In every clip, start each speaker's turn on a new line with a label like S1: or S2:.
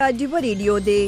S1: ډیو ریډیو دی.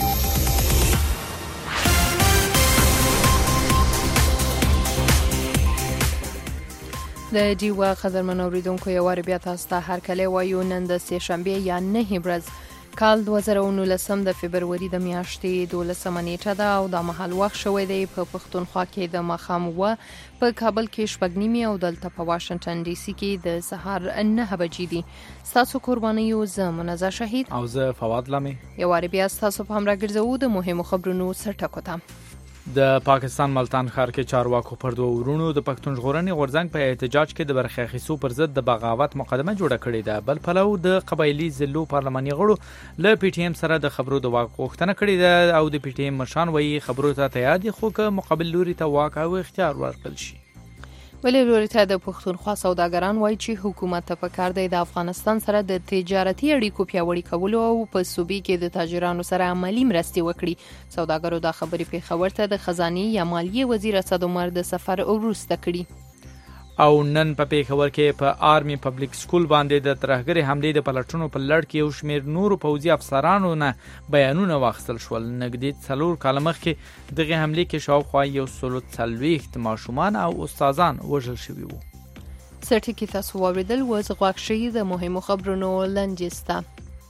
S1: د ډیو قدرمن اوریدونکو یو وار بیا تاسو ته هرکلی وایو. نن د سه شنبه یا 9 ورځ کال 2019 د فبروري د میاشتې 12 نیټه ده او د مهال وخت شوی دی په پښتونخوا کې د ماښام په کابل کې شپږ نیمې او دلته په واشنگټن ډي سي کې د سهار 9 بجې دي. ستاسو قربانیو زه منزه شهید
S2: او زه فواد لمی
S1: یو وار بیا ستاسو په همراه ګرځو د مهمو خبرونو سرټکو ته.
S2: د پاکستان ملتان ښار کې چارواکو پر دوه ورونو د پښتون ژغورنې غورځنګ په احتجاج کې د برخې اخیستو پر ضد د بغاوت مقدمه جوړه کړې ده. بل پلو د قبایلی ضلعو پارلماني غړو له پی ټی ایم سره د خبرو د واک غوښتنه کړې ده او د پی ټی ایم مشران وایي خبرو ته تیار دي خو که مقابل لوري ته واک او اختیار ورکړل شي.
S1: ولې لوري ته د پښتونخوا سوداګران وایي چې حکومت ته پکار دی د افغانستان سره د تجارتي اړیکو پیاوړي کولو او په صوبې کې د تاجرانو سره عملی مرستې وکړي. سوداګرو دا خبرې پیښور ته د خزانه یا مالیې وزیر اسد عمر د سفر وروسته کړي.
S2: او نن په پیښور کې په آرمي پبلک سکول باندې د ترهګري حملې د پلټونو په لړ کې یو شمېر نورو پوځي افسرانو نه بیانونه واخیستل شول. نږدې 4 کاله مخکې دغه حملې کې شاوخوا 140 ماشومان او استادان وژل شوي وو.
S1: سرټکی تاسو واوریدل وز غواړئ شي د مهمو خبرونو لنجسته.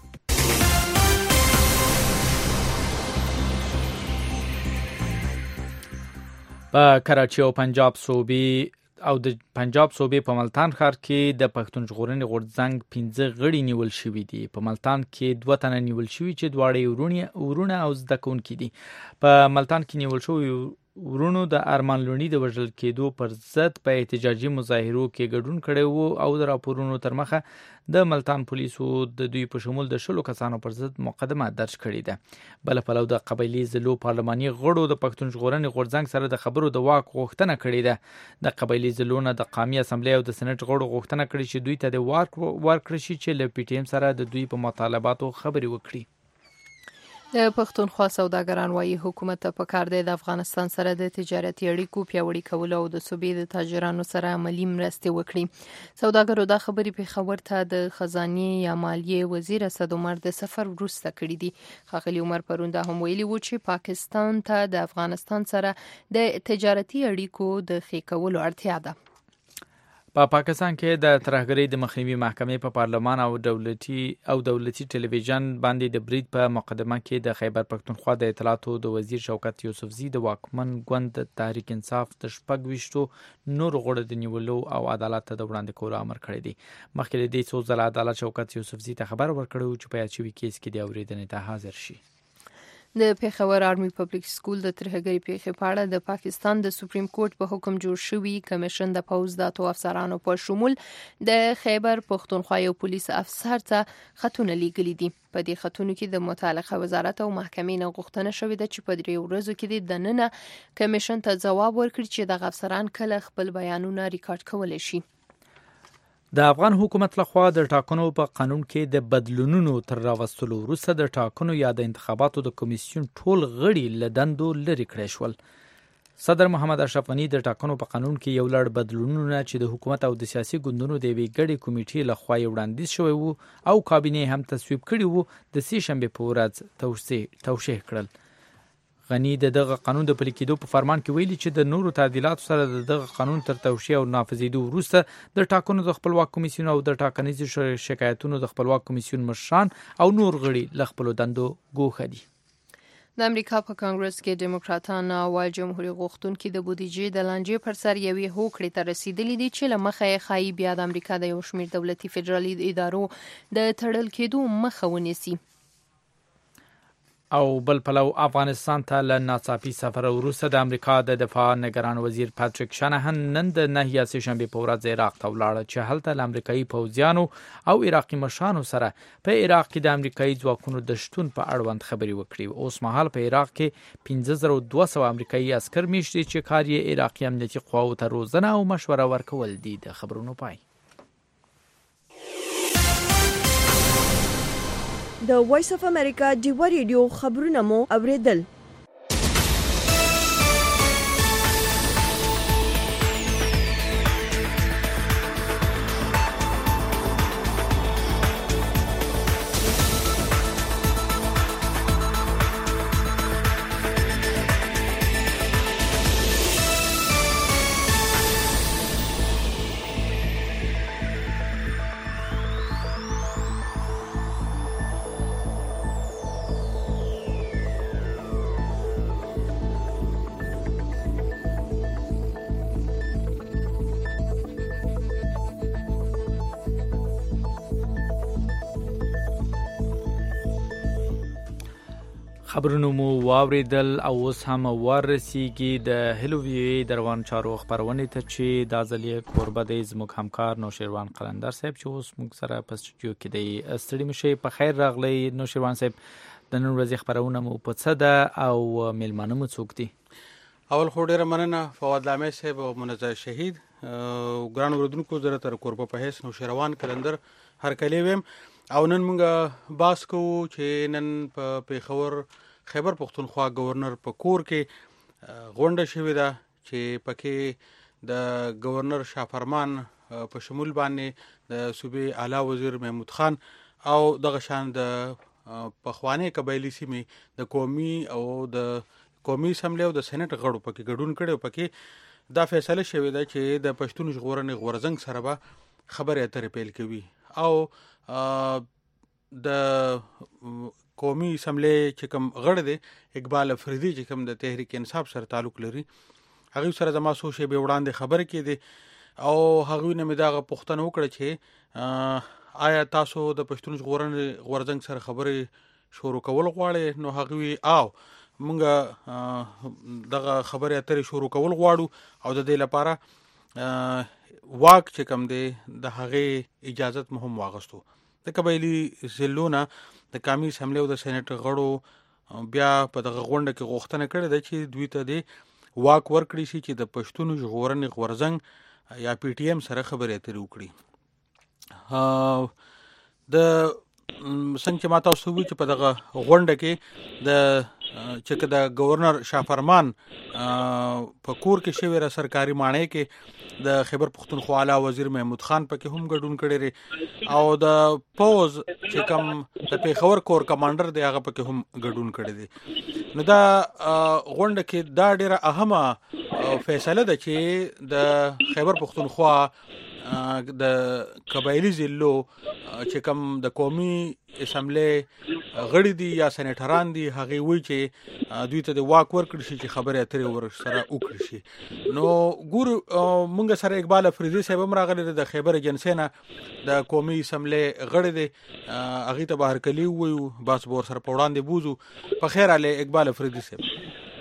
S2: په کراچي او پنجاب صوبې او د پنجاب صوبې په ملتان ښار کې د پښتون ژغورنې غورځنګ 15 غړي نیول شوي دي. په ملتان کې 2 تنه نیول شوي چې دواړه ورونه او زده کوونکي دي. په ملتان کې نیول شوي ورونو د ارمان لونی د وژل کېدو پر ضد په احتجاجي مظاهرو کې ګډون کړی وو او د راپورونو تر مخه د ملتان پولیسو د دوی په شمول د 10 کسانو پر ضد مقدمه درج کړې ده. بل پلو د قبایلی ضلعو پارلماني غړو د پښتون ژغورنې غورځنګ سره د خبرو د واک غوښتنه کړې ده. د قبایلی ضلعو نه د قومي اسمبلی او د سېنات غړو غوښتنه کړې چې دوی ته د واک ورکړي شي چې له پی ټی ایم سره د دوی په مطالباتو خبرې وکړي.
S1: د پښتونخوا سوداګران وایي حکومت ته پکار دی د افغانستان سره د تجارتي اړیکو پیاوړي کول او د صوبې د تاجرانو سره عملی مرستې وکړي. سوداګرو دا خبرې پیښور ته د خزانه یا مالیې وزیر اسد عمر د سفر وروسته کړې دي. ښاغلي عمر پرون دا هم ویلي وو چې پاکستان ته د افغانستان سره د تجارتي اړیکو د ښه کولو اړتیا ده.
S2: په پاکستان کې د ترهګرۍ د مخنیوي محکمې په پارلمان او دولتي ټلویزیون باندې د برید په مقدمه کې د خیبر پښتونخوا د اطلاعاتو د وزیر شوکت یوسفزي د واکمن ګوند تحریک انصاف د 26 نور غړو د نیولو او عدالت ته د وړاندې کولو امر کړی دی. مخکې د دې څو ځله عدالت شوکت یوسفزي ته خبر ورکړی چې په یاد شوي کیس کې د اورېدنې ته حاضر شي.
S1: د پیښور آرمي پبلک سکول د ترهګرۍ پیښې په اړه د پاکستان د سپریم کورټ په حکم جوړ شوی کمیشن د پوز د اتو افسرانو په شمول د خیبر پښتونخوا یو پولیس افسر ته خطونه لیږلي دي. په دې خطونو کې د متعلقه وزارت او محکمې نه غوښتنه شوې ده چې په 3 ورځو کې د نننه کمیشن ته ځواب ورکړي چې د افسران کله خپل بیانونه ریکارډ کولی شي.
S2: د افغان حکومت لخوا د ټاکنو په قانون کې د بدلونونو تر راوستلو وروسته د ټاکنو یا د انتخاباتو د کمیسیون ټول غړي له دندو لرې کړای شول. صدر محمد اشرف غنی د ټاکنو په قانون کې یو لړ بدلونونه چې د حکومت او د سیاسي ګوندونو د یوې ګډې کمیټې لخوا وړاندیز شوی وو او کابینې هم تصویب کړی وو د سې شنبې په ورځ توشیح کړل. غنی دغه قانون د پلي کېدو په فرمان کې ویلي چې د نورو تعدیلاتو سره دغه قانون تر توشیح او نافذېدو وروسته د ټاکنو د خپلواک کمیسیون او د ټاکنیزو شکایتونو د خپلواک کمیسیون مشران او نور غړي له خپلو دندو ګوښه دي.
S1: د امریکا په کانګرس کې دیموکراتان او جمهوریت غوښتونکي د بودیجې د لانجې پر سر یوې هوکړې ته رسیدلي دي چې له مخه یې ښایي بیا د امریکا د یو شمېر دولتي فدرالي ادارو د تړل کېدو مخه ونیسي.
S2: او بل پلو افغانستان ته له ناڅاپي سفر وروسته د امریکا د دفاع نگران وزیر پاتریک شانهن نن د 9 یا 3 شنبې په ورځ عراق ته ولاړ چې هلته له امریکایي پوځیانو او عراقي مشرانو سره په عراق کې د امریکایي ځواکونو د شتون په اړوند خبرې وکړي. اوس مهال په عراق کې 15200 امریکایي عسكر میشتي چې کار یې عراقي امنیتي قواو ته روزنه او مشوره ورکول دي. د خبرونو پای.
S1: د وایس اف امریکا ډیو ریډیو خبرونه مو اوریدل.
S2: خبرونه مو واوریدل او اوس هم ورسیږي د هلووی دروان چارو خبرونه ته چې د ازلیه کوربه د زموږ همکار نوشیروان قلندر صاحب چې اوس موږ سره په سټوډیو کې دی. ستړي مشه په خیر راغلی نوشیروان صاحب. د نن ورځې خبرونه مو په څه ده او میلمانه مو څوک دي؟
S3: اول خو ډیره مننه فواد لامه صاحب او منزه شهید ګران اوردونکو زره تر کوربه په هیڅ نوشیروان قلندر هر کلی ویم او نن موږ باس کوو چې نن په پیښور خیبر پختونخوا گورنر په کور کې غونډه شوې ده چې پکې د گورنر شافرمان په شمول باندې د صوبې اعلی وزیر محمود خان او دغه شان د پخوانی قبایلی سیمې د قومي او د قومي اسمبلی او د سېنات غړو پکې ګډون کړي. پکې دا فیصله شوې ده چې د پښتون ژغورنې غورزنګ سره به خبرې اترې پیل کوي او د قومي اسمبلی چې کوم غړ دی اقبال افریدي چې کوم د تحریک انصاف سره تعلق لري هغه سره زما سو شی به وړاندې خبره کړي او هغه نه مې دا پوښتنه وکړه چې آیا تاسو د پښتون ژغورنې غورزنګ سره خبرې شروع کول غواړئ؟ نو هغه او مونږ دغه خبرې اترې شروع کول غواړو او د دې لپاره واک چې کوم دی د هغه اجازت مهم واغستو. د قبایلی ضلعونه د قومي اسمبلی او د سېنات غړو بیا په دغه غونډه کې غوښتنه کړې ده چې دوی ته د واک ورکړي شي چې د پښتون ژغورنې غورزنګ یا پی ټی ایم سره خبرې اترې وکړي. د څنګه چې ماته اوسوي چې په دغه غونډه کې چې د گورنر شافرمان په کور کې شوی را سرکاري مانې کې د خیبر پختونخوا اعلی وزیر محمود خان پکې هم ګډون کړي او د پوز چې کوم د پیښور کور کمانډر دی هغه پکې هم ګډون کړي دي. نو دا غونډه کې دا ډیره اهمه فیصله ده چې د خیبر پختونخوا د قبایلی ضلعو چې کوم د قومي اسمبلی غړي دي یا سېنیټران دي هغه وی چې دوی ته د واک ورکړي شي چې خبرې اترې ور سره وکړي شي. نو ګور مونږ سره اقبال افریدي صاحب هم راغلی د خیبر ایجنسی نه د قومي اسمبلی غړي دي هغه ته بهر کلی ویو باس بور سره په وړاندې بوزو. په خیر علي اقبال افریدي صاحب.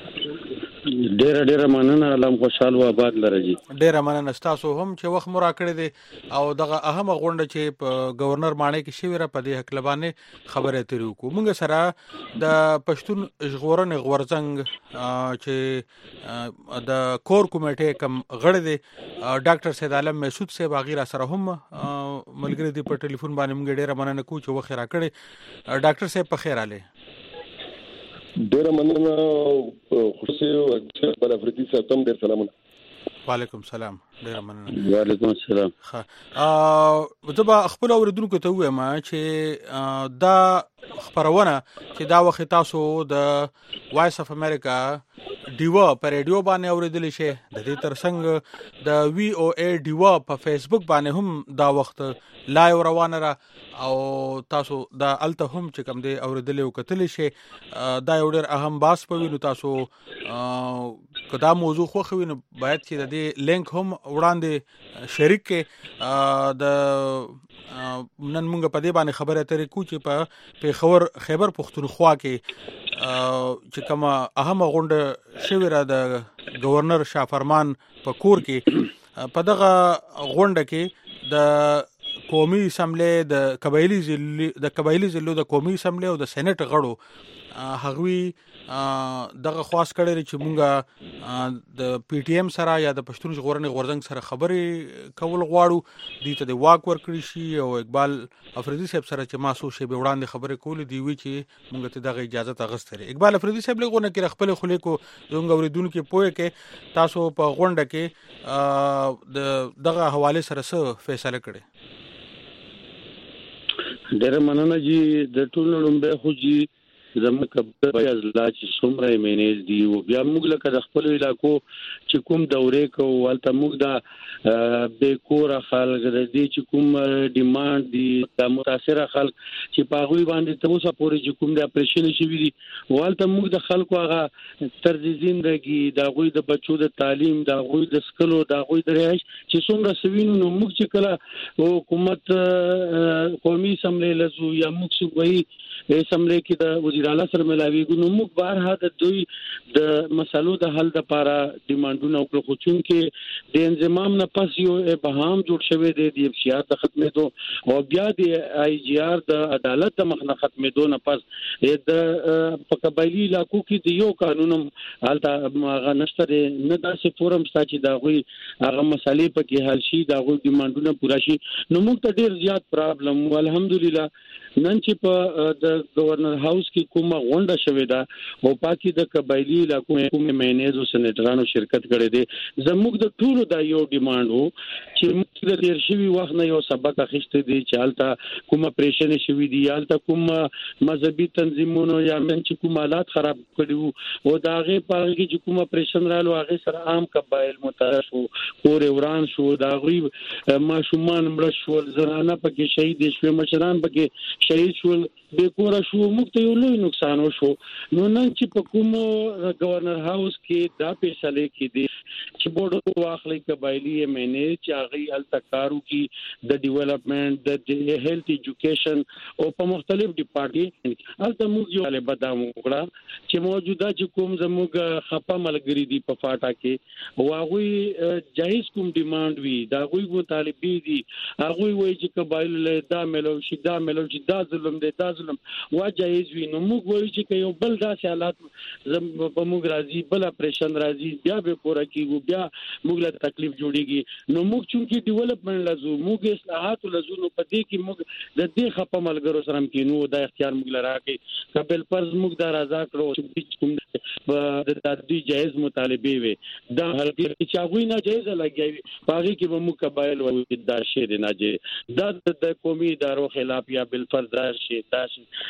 S4: ډیره مننه علم خوشاله و آباد لري.
S3: ډیره مننه تاسو هم چې وخت مو راکړی دی او دغه اهمه غونډه چې په گورنر مانې کې شوی را په دې حق لبانې خبرې اترې وکړو. موږ سره د پښتون ژغورنې غورزنګ چې د کور کمیټې کم غړ دی ډاکټر سید عالم مسعود صاحب غیر سره هم ملګری دی په ټلیفون باندې موږ ډیره مننه کوو چې وخت راکړی. ډاکټر صاحب په خیر علي.
S4: ډیره مننه خوشي بل افریدي صاحب ته ډیر سلامونه.
S3: وعلیکم السلام. ډیره مننه.
S4: وعلیکم السلام.
S3: زه به خپل اوریدونکو ته وایم چې دا خبرونه چې دا وخت تاسو د وایس اف امریکا ډیوا پر ریډیو باندې اوریدل شي د دې ترڅنګ د وی او ای ډیوا په فیسبوک باندې هم دا وخت لایو روانه را او تاسو دا الته هم چې کوم دی اوریدل او کتل شي دا یو ډېر اهم باس پوینو. تاسو کدا موضوع خو خوینو باید چې د دې لینک هم وړاندې شریک کې د نن موږ په دې باندې خبره اترې کو چې په پیښور خیبر پختونخوا کې چې کومه اهمه غونډه شوې را د گورنر شافرمان په کور کې په دغه غونډه کې د قومي اسمبلی د قبایلی ضلعو د قومي اسمبلی او د سېنات غړو هغوی دغه خواست کړی چې مونږه د پی ټی ایم سره یا د پښتون ژغورنې غورزنګ سره خبرې کول غواړو دوی ته د واک ورکړي شي او اقبال افریدي صاحب سره چې ما سو شی به وړاندې خبرې کولې دی وی چې مونږ ته دغه اجازه اغوستره. اقبال افریدي صاحب له غونډه کې خپل خلې کو زموږ اوریدونکو پوهه کې تاسو په غونډه کې دغه حواله سره څه فیصله کړي؟
S4: ډیره مننه جی. د ټولو لومبه خو جی زموږ کبه بیا ځلا چې څومره مینیز دی او بیا موږ لکه د خپل علاقو چې کوم دورې کو ولته موږ د بیکور خلک د دې چې کوم ډیماند دي د متاثر خلک چې په غوي باندې ته اوسه پورې چې کوم د اپریشن شي وي ولته موږ د خلکو هغه طرز ژوندۍ د غوي د بچو د تعلیم د غوي د سکلو د غوي د رهش چې څومره سوینو نو موږ چې کله حکومت قومي سملې لزو یا موږ صوبایي اسمبلی کې د وزیر اعلی سره ملاویږي نو موږ بهر د دوی د مسلو د حل لپاره ډیمانډونه وکړو خو چې د انضمام نه پس یو ابهام جوړ شوی دی د افشار د ختمېدو او بیا د آی جی آر د عدالت د مخ نه ختمېدو نه پس د په قبایلی علاقو کې د یو قانون حالت نشته نه داسې فورم ستا چې دا غوي هغه مسالې پکې حل شي دا غوي ډیمانډونه پوره شي نو موږ ته ډیر زیات پرابلم الحمدلله نن چې په د گورنر هاوس کې کومه غونډه شوې ده او پاکي د قبایلی علاقو کومه مینیز او سېنیټرانو شرکت کړي دي زموږ د ټولو دا یو ډیماند وو چې موږ د ډیر شوی وخت نه یو سبق اخیسته دي چې حالت کومه پریشن شوی دي حالت کومه مذهبي تنظیمونو یا من چې کوم حالات خراب کړي او دا غي په کې چې کومه پریشن رالو هغه سره عام قبایل مترف شو کور وران شو دا غي ماشومان مړ شول زنانه پکې شهید شو مشران پکې شهید شول د کور شو موږ ته یو لوی نقصان وشو نو نن چې په کوم گورنر هاوس کې دا فیصله کړي چې بورډ واخلي قبایلی معنی چې هغه التکارو کې د ډیولپمنٹ د هیلث ایجوکیشن او په مختلف ډپارټمنټ الته موږ یو له بدام وکړه چې موجوده چې کوم زموږ خپه ملګری دي په فاټا کې او هغه جایز کوم ډیماند وی دا غوي مطالبه دي هغه وایي چې قبایل له دا ملو شي دا ظلم دی دا ظلم واجایز وی نو موږ وایو چې یو بل داسې حالات په موږ راځي بل اپریشن راځي بیا به پوره کیږي بیا موږ له تکلیف جوړیږي نو موږ چې ډیولپمنٹ لازم موږ اصلاحات لازم په دې کې موږ د دې خپه ملګرو سره کینو دا اختیار موږ لرا کې قبل فرض موږ دا راځه کړو چې کوم د تدبیر جایز مطالبه وي دا هر چې هغه نه جایز لګي باغی کې به موږ قبایل و دا شی نه جایز دا د قومي ادارو خلاف یا بل فرض شي دا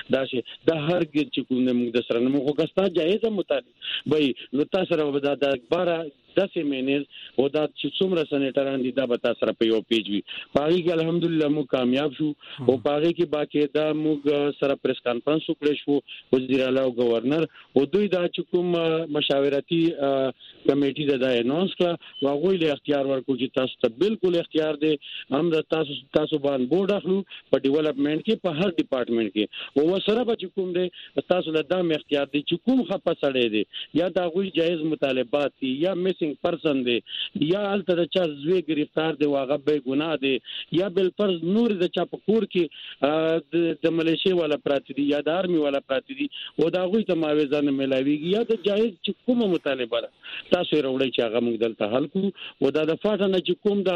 S4: هرګ چې کوم موږ د سره موږ غوښتا جایز مطالبه وي نو تاسو سره دا بارا داسې مینز او دا چې څومره سېنیټران دي دا به تاسو سره په یو پیج وي پاره کې الحمدلله موږ کامیاب شو او پاره کې باقاعده موږ سره پریس کانفرنس وکړ شو وزیر اعلی او گورنر او دوی دا چې کوم مشاورتي کمیټي دا اناونس کړه واغوي له اختیار ورکو چې تاسو ته بالکل اختیار دی هم تاسو باندې بورډ اخلو په ډیولپمنٹ کې په هر ډپارټمنٹ کې او سره به کوم دی تاسو له دام اختیار دی چې کوم خپه سړی دی یا دا غوي جایز مطالبات دي یا پرسن دی یا الته د چا زوی گرفتار دی واغه به ګناه دی یا بل فرض نور د چا په کور کې د ملیشیا والا پراتی دی یا د آرمي والا پراتی دی او دا غوي ته معاوضه ملاويږي یا د جایز چې کومه مطالبه تاسو وروړي چې هغه موږ دلته حل کو او دا د فاټه نه چې کوم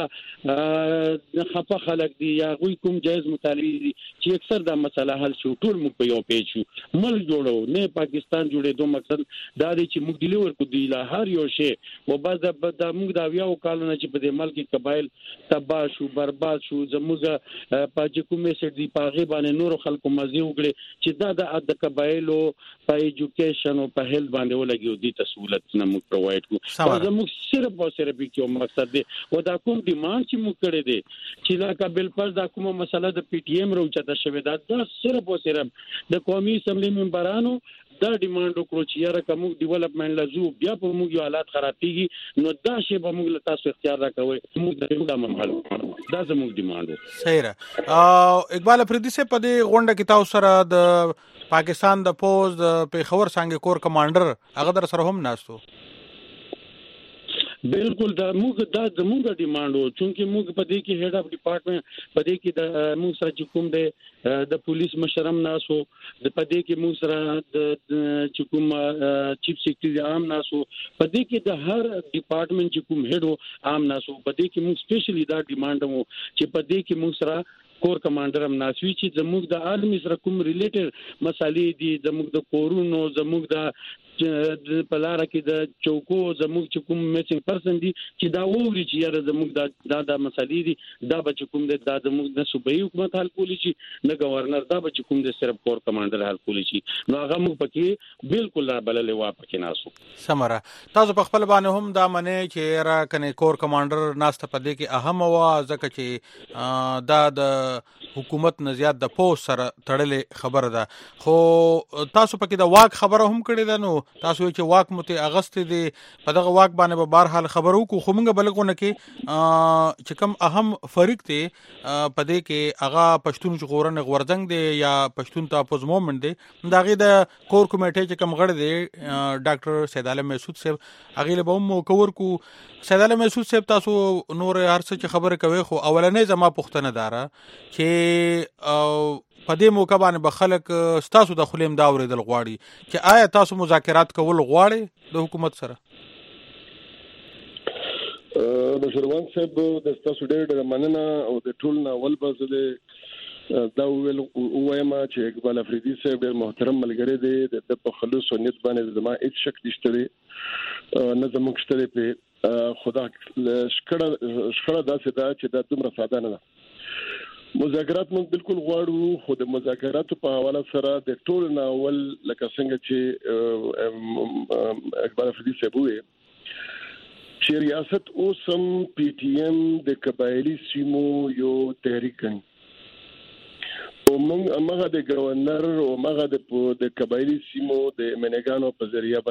S4: دا خپه خلک دی یا غوي کوم جایز مطالبه دي چې اکثر دا مسله حل شو ټول موږ په یو پیج شو ملک جوړو نه پاکستان جوړې دوه مقصد دا دی چې موږ ډیلیور کو دی لا هر یو شی او بس د موږ دا ویاو کالونه چې په دې ملک قبایل تباہ شو برباد شو زموږ په کومه سړي دی پاغه باندې نور خلکو مزي وګړي چې د قبایلو په ایجوکیشن او په هیلث باندې ولګي دي تسهولت نه موږ پرووايډ کو دا موږ صرف او صرف یو مقصد دی او دا کوم ډیماند چې موږ کړی دی چې لا قبل پر دا کومه مسله د پی ټی ایم روچته شوی دا صرف او صرف د قومي اسمبلی ممبرانو دا ډیماند وکړو چې یاره کوم ډیولپمنٹ لازم بیا په موږ یو حالات خرابېږي نو دا شی به موږ له تاسو اختیار راکوي موږ د عمل دا زموږ ډیماند
S3: صحیح را اقبال افریدي سے په دې غونډه کې تاسو سره د پاکستان د پوز د پیښور څنګه کور کمانډر هغه در سره هم ناستو
S4: بالکل دا موږ دا زموږ ډیماند وو چې موږ په دې کې هډ اف ډپارټمنټ په دې کې د موږ سره چې کوم د پولیس مشرم ناسو د په دې کې موږ سره د چې کوم چیف سیکریټری عام ناسو په دې کې د هر ډپارټمنټ چې کوم هډ وو عام ناسو په دې کې موږ سپیشلی دا ډیماند وو چې په دې کې موږ سره کور کمانډر هم ناسوي چې زموږ د عالمي سره کوم ریلیټډ مسالې دي زموږ د کورونو زموږ د په لار کې د چوکو زموږ چې کوم میسنګ پرسن دي چې دا ووري چې یاره زموږ د مسالې دي دا به کوم د زموږ د صوبایي حکومت حل کولی شي نه گورنر دا به کوم د صرف کور کمانډر حل کولی شي نو هغه موږ پکې بالکل را بللې وا پکې ناسو
S3: سمره تاسو په خپل باندې هم دا منه چې را کنه کور کمانډر ناسته پدې کې اهم وا ځکه چې دا د حکومت نه زیات د پوس سره تړلې خبره ده خو تاسو پکې د واک خبره هم کړې ده نو تاسو چې واک مته اغست دي په دغه واک باندې به بهر حال خبرو کو خو موږ بلګونه کې چې کوم اهم فریق ته په دې کې اغا پښتون ژغورنې غورځنګ دی یا پښتون تحفظ موومېنټ دی دغه د کور کمیټې چې کوم غړي دی ډاکټر سید عالم مسعود صاحب هغه له بوم کور کو سید عالم مسعود صاحب تاسو نور هر څه چې خبره کوي خو اولنې زما پوښتنه دارا چې په دې موقع باندې به خلک تاسو د خلیم دا اوریدل غواړي چې آیا تاسو مذاکرات کول غواړي د حکومت سره
S5: بشروان صاحب د تاسو ډېر مننه او د ټول ناول بازه دا ویل وایم چې اقبال افریدي صاحب ډېر محترم ملګری دی د خلوص او نیت باندې زما هیڅ شک نشته دی نه زموږ شته په خدا شکړه داسې دا چې دا دومره ساده نه ده مذاکرات موږ بالکل غواړو خو د مذاکراتو په حواله سره د ټول ناول لکه څنګه چې اقبال افریدي صاحب وایي چې ریاست اوسم پی ټی ایم د قبایلی سیمو یو تحریک کوي او موږ هغه د گورنر او هغه د قبایلی سیمو د منګانو په ذریعہ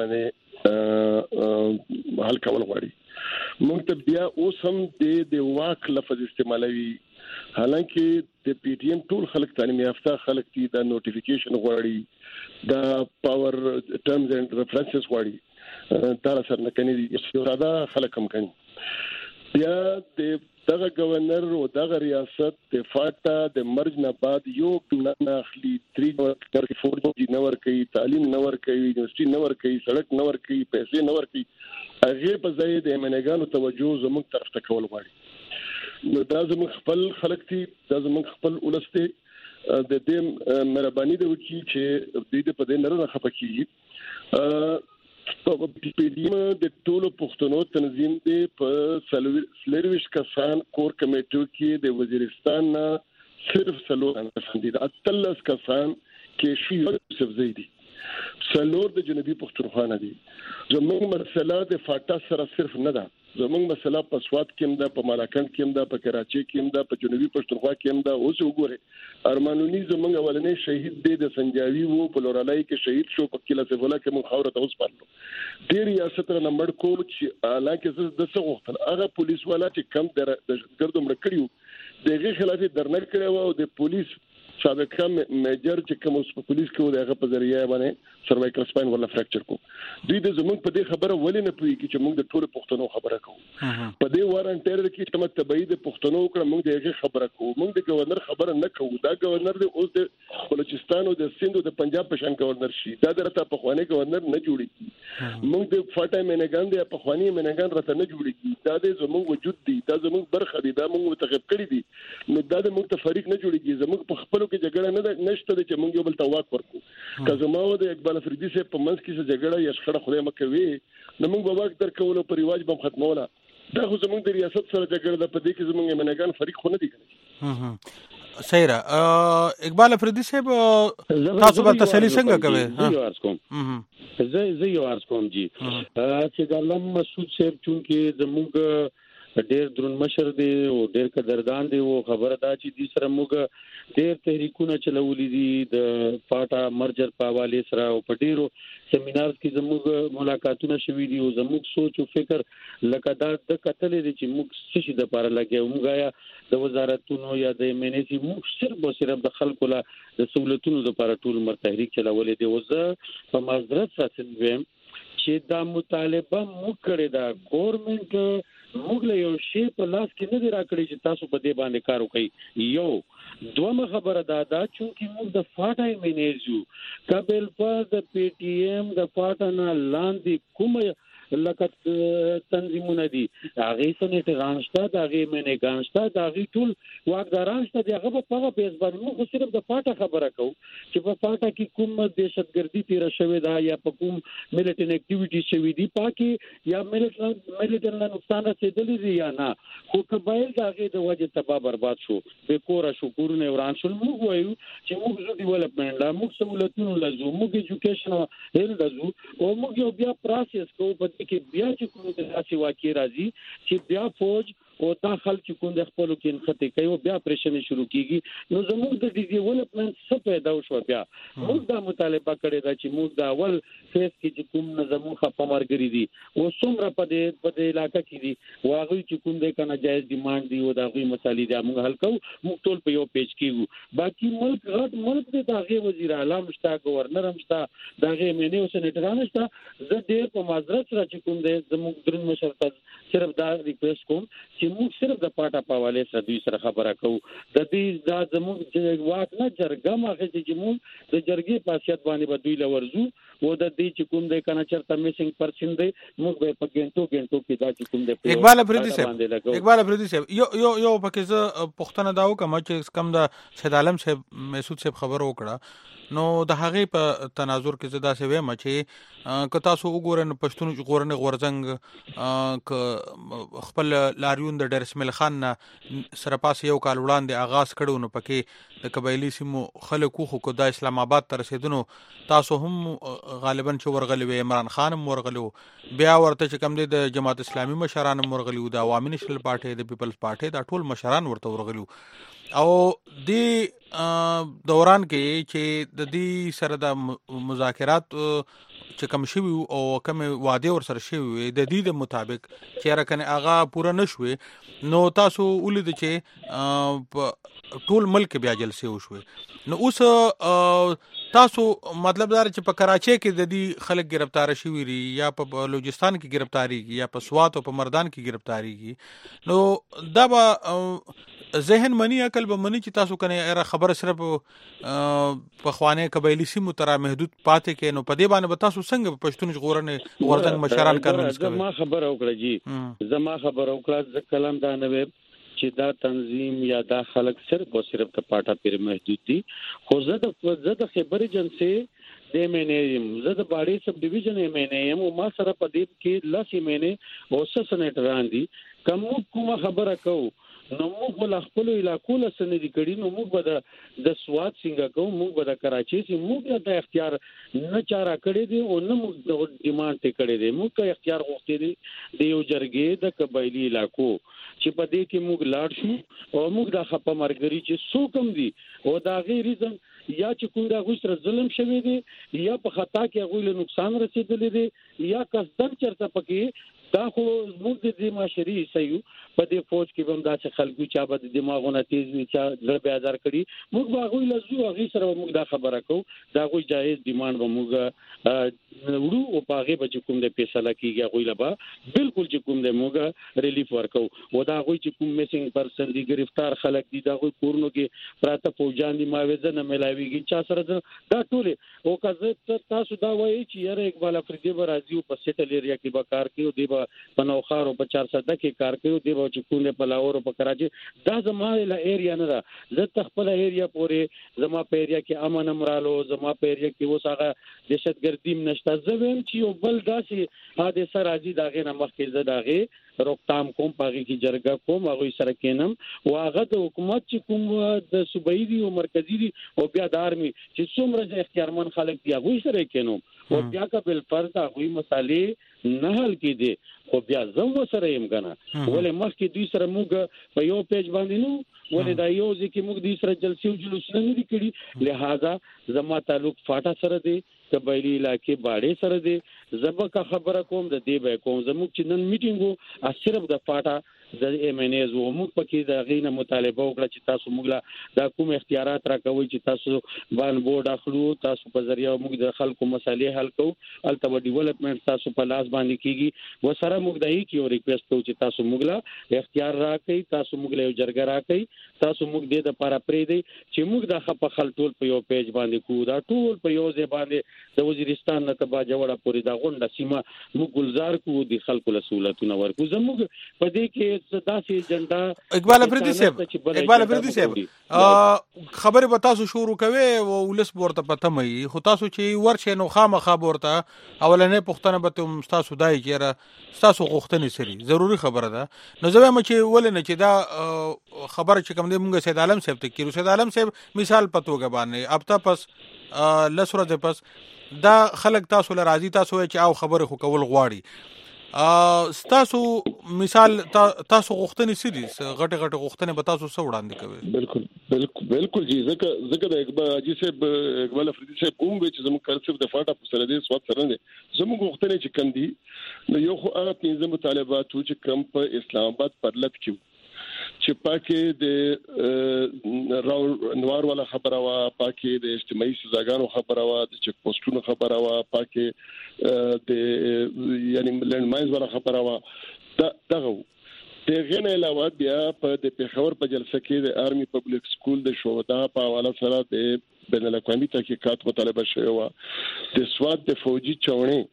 S5: باندې حل کول غواړي موږ ته بیا اوسم د واک لفظ استعمالوي حالانکه د پی ټی ایم ټول خلک تعلیم یافته خلک دي د نوټیفیکیشن غواړي د پاور ټرمز اینڈ ریفرنسز غواړي دا سره نه کني دا خلک هم کوي بیا د دغه گورنر او دغه ریاست د فاټا د مرج نه بعد یو نه اخلي 3 ورکر 4 نه ورکي تعلیم نه ورکي یونیورسيټي نه ورکي سړک نه ورکي پیسې نه ورکي هغه په ځای د منګانو توجه زموږ طرف ته کول غواړي نو دا زموږ خپل خلک دي دا زموږ خپل ولسته د دې مهرباني د وکی چې د دې په دې نه خپکیږي په پی ډی ایم د ټولو پښتنو تنظیم دی په سلرویش کسان کور کمیټو کې د وزیرستان صرف سلور دي د اتلس کسان کې شي یوسف زیدی سلور د جنوبي پښتونخوا دي زموږ مسله د فاټا سره صرف نه ده زموږ مسله په سواد کې هم ده په مالاکنډ کې هم ده په کراچي کې هم ده په جنوبي پښتونخوا کې هم ده اوس وګوره ارمانونی زموږ اولنې شهید دی د سنجاوي وو په لورالای کې شهید شو په کله سیفولا کې مون خاور ته اوس پاتلو ډیر ریاست را نمبر کو چې حالانکه د څه وختل هغه پولیس والا چې کم د ګردوم رکړیو دغه خلاف درنه کړو او د پولیس سابقا میجر چې کوم په پولیس کې دغه په ذریعہ باندې سروایکل سپاین ولا فریکچر کو دوی د زموږ په دې خبره ولې نه پوي چې موږ د ټول پښتنو خبره کوو په دې وارنټر کې چې موږ تبعید د پښتنو کړه موږ دغه خبره کوو موږ د گورنر خبره نه کوو دا گورنر د اوس د بلوچستان او د سند او د پنجاب په شان گورنر شي دا درته په خواني گورنر نه جوړي موږ د فاټا منګان د په خواني منګان راته نه جوړي دا د زموږ وجود دی دا زموږ برخه دی دا موږ متخب کړی دي نو دا د موږ تفریق نه جوړيږي زموږ په خپل کې جګړه نه نشته چې موږ یو بل ته واک ورکو کزما او د اقبال افریدي سره په منځ کې څه جګړه یا شخړه خدای مکوي نو موږ به واک درکول په ریواج به ختموله دا خو زموږ د ریاست سره جګړه ده په دې کې زموږ منګان فریق خو نه دي کړی
S3: صحیح را اقبال افریدي صاحب تاسو به تسلی څنګه کوي
S4: زه یو عرض کوم جی چې د علامه مسعود صاحب چونکه زموږ ډېر درون مشر دی او ډېر قدردان دی او خبره دا چې د سره موږ ډېر تحریکونه چلولې دي د فاټا مرجر په حواله سره او په ډېرو سیمینارز کې زموږ ملاقاتونه شوي دي او زموږ سوچ او فکر لکه دا د قتل دي چې موږ څه شي د پاره لګي موږ یا د وزارتونو یا د منیسي موږ صرف د خلکو له د سہولتونو لپاره ټول مر تحریک چلولې دي او زه په معذرت سره وایم چې دا مطالبه موږ کړی دا ګورنمنت موږ له یو شی په لاس کې نه دی راکړی چې تاسو په دې باندې کار وکړئ یو دومره خبره دا چې موږ د فاټا مینیزو قبل پر د پی ټی ایم د فاټا نه لاندې کومه لکه تنظیمونه دي هغه سنټ رانشته د هغه منګانشته د هغه ټول واکدارانشته دی هغه په هغه بیس باندې موږ صرف د فاټا خبره کوو چې په فاټا کې کوم دهشتګردي تیر شوې ده یا په کوم ملیټن اکټیویټي شوې دي پاکي یا ملیټن نقصان رسیدلی دي یا نه خو قبایل د هغه د وجه تباہ برباد شو به کور شو کورونه وران شول موږ وایو چې موږ زو ډیولپمنٹ لا موږ سہولتونه لزو موږ ایجوکیشن هل لزو او موږ یو بیا پروسس کوو کې بیا چې کوم د داسې واقع راځي چې بیا فوج او دا خلک کوم د خپل کې انخته کوي بیا پریشنې شروع کیږي نو زموږ د ډیولپمنٹ څه پیدا وشو بیا موږ دا مطالبه کړی دا چې موږ دا اول فیس کې چې کوم نظمو خپه مرګري دي او څومره په دې علاقې کې دي واغوي چې کوم د کنه جایز ډیماند دي او دا غوي مسالې دي موږ حل کوو موږ ټول په یو پیج کېږو باقي ملک غټ ملک دې داغه وزیر اعلی مشتا گورنر مشتا داغه مینه او سېنیټران مشتا زه ډېر په معذرت سره چې کوم دې زموږ درن مشرتاز صرف دا ریکوست کوم چې موږ صرف د پاټا پاواله سره دوی سره خبره کوو د دې دا زموږ واک نه جرګه ماغه چې موږ د جرګې پاسیت باندې بدوی لورزو و د دې چې کوم د کنه چرته میسنګ پرسن دی موږ به په ګنټو کې دا چې کوم د
S3: اقبال افریدي صاحب یو پکې ز پښتنه داو کوم چې کم د سید عالم صاحب مسعود صاحب خبر وکړه نو د هغه په تناظر کې زدا سوي مچې ک تاسو وګورئ پښتون غورنه غورزنګ ک خپل لاریون د ډرسمل خان سره پاس یو کال وړاندې آغاز کړو نو پکې د قبایلی سیمو خلکو خو د اسلام آباد تر رسیدنو تاسو هم غالبا چې ورغلوي عمران خان ورغلو بیا ورته چې کم د جماعت اسلامي مشران ورغلو د عوامي نېشنل پارټي د پیپلز پارټي دا ټول مشران ورته ورغلو او د دوران کې چې د دې سره د مذاکرات چې کوم شوی او کوم وعده ور سره شوی د دې د مطابق چې راکنه اغا پوره نشوي نو تاسو ولید چې ټول ملک بیا جلسه وشوي نو اوس تاسو مطلب دا چې په کراچۍ کې د دې خلک گرفتار شوی ری یا په بلوچستان کې گرفتاری کی یا په سوات او په مردان کې گرفتاری کی نو دا به ذهن منی عقل به منی چې تاسو کنه خبر صرف په خوانه قبایلی سیمو تر محدود پاتې کې نو په دې باندې به تاسو څنګه پښتون غورنه ورځنګ مشران کارونه کوي
S4: زما خبر اوکړه جی زما خبر اوکړه ز کلام دا نه چې دا تنظیم یا دا خلک صرف او صرف د پاټا پیر محدود دي خو زه د خبرې جنسه د مینیم زه د باډي سب ډیویژن مینیم او ما سره په دې کې لاسې مینه او سسنټران دي کومه خبره کوو نو موږ ول خپل علاقو له سندې کړي نو موږ به د سواد څنګه کوو موږ به د کراچۍ سي موږ د اختیار نه چارا کړی دي او نه موږ د ډیماند ته کړی دي موږ ته اختیار غوښتي دي د یو جرګې د قبایلی علاقو چې په دې کې موږ لاړ شو او موږ د خپه مرګري چې څوکم دي او دا غیر ریزن یا چې کوم دا غوښتر ظلم شوی دی یا په خطا کې غوښله نقصان رسیدلی دی یا قصدن چرته پکې دا خو موږ د دې معاشري سيو په دې فوج کې هم دا چې خلکو چا به د دماغونه تیز وي چا زړه به ازار کړي موږ باغوي لزو هغه سره موږ دا خبره کوو دا غوي جایز ډیماند به موږ وړو او پاغه به کوم د فیصله کیږي غوي لبا بالکل چې کوم د موږ ریلیف ورکو او دا غوي چې کوم میسنګ پرسن دي گرفتار خلک دي دا غوي کورونو کې پراته فوجان دي ماوزه نه ملاويږي چا سره دا ټول او کزه تاسو دا وایي چې یاره اقبال افریدي به راځي په سټل ایریا کې به کار کوي دی په نوخار او په 400 کې کار کوي دی چې کومه په لاهور او په کراچي دا زما له ایریا نه ده زه تخپل ایریا پورې زما په ایریا کې امن امرالو زما په ایریا کې وساغه دهشتګردیم نشته زه ویم چې یو بل داسې حادثه راځي داغه نه مخکې زه داغه روکتام کوم پاږي کې جرګه کوم هغه سره کینم او هغه د حکومت چې کوم د صوبایي دي او مرکزی دي او بیا د آرمي چې څومره اختیارمن خلک دی هغه سره کینم او بیا کا بل فرض هغه مسالې نه حل کیدي خو بیا زم سره يم کنه ولې مخکې دوی سره موږ په یو پیج باندې نو ولې دا یو ځکه موږ دوی سره جلسې او جلوسونه نه کړي لہذا زما تعلق فاټا سره دی قبایلی علاقې باړې سره دی زبکه خبره کوم د دې به کوم زموږ چې نن میټینګو صرف د فاټا د ایمنیز او موږ پکې د غینه مطالبه وکړه چې تاسو موږ دا کوم اختیارات راکوي چې تاسو باندې بورډ اخلو تاسو په ذریعہ موږ د خلکو مسالې حل کوو البته ډیولپمنٹ تاسو په لاس باندې کیږي و سره موږ دای کی او ریکوست کوو چې تاسو موږ لا اختیار راکړئ تاسو موږ له یو جرګه راکړئ تاسو موږ دې د لپاره پرې دی چې موږ د خپل خل ټول په یو پیج باندې کوو دا ټول په یو ځای باندې د وزیرستان نه تبا جوړه پوری دا غونډه سیمه موږ گلزار کوو د خلکو له سہولتونو ورکو زموږ په دې کې داسې ایجنډا
S3: اقبال افریدي صاحب خبره به تاسو شروع کوي او ولس ورته پته مې خو تاسو چې ورشه نو خامخا ورته اولنې پښتنه به تاسو دای چیرې تاسو غوښتنې سری ضروری خبره ده نو زه وایم چې ولنه چې دا خبره چې کوم دې مونږ سید عالم صاحب ته کیرو سید عالم صاحب مثال پتوګه باندې اب تا پس لسره ده پس دا خلک تاسو لراضي تاسو چې او خبره خو کول غواړي تاسو مثال تاسو غوښتنې سړي غټه غوښتنې به تاسو څو وړاندې کوي
S5: بالکل جی زکه د اقبال افریدي صاحب کوم چې زموږ کارڅب د فاټا په سره دي سواد سره نه زموږ غوښتنې چې کم دي نو یو خو هغه پنځه مطالبات چې کم په اسلام آباد پرلط کیو چې پاکي د نوار والا خبره وا پاکي د اجتماعي سزاګانو خبره وا د چک پوسټونو خبره وا پاکي د یعنی لند ماینز والا خبره وا دغه دغه نه علاوه بیا په د پیښور په جلسه کې د آرمي پبلک سکول د شهدا په حواله سره د بین الاقوامي تحقیقات مطالبه شوی و د سواد د فوجي چونې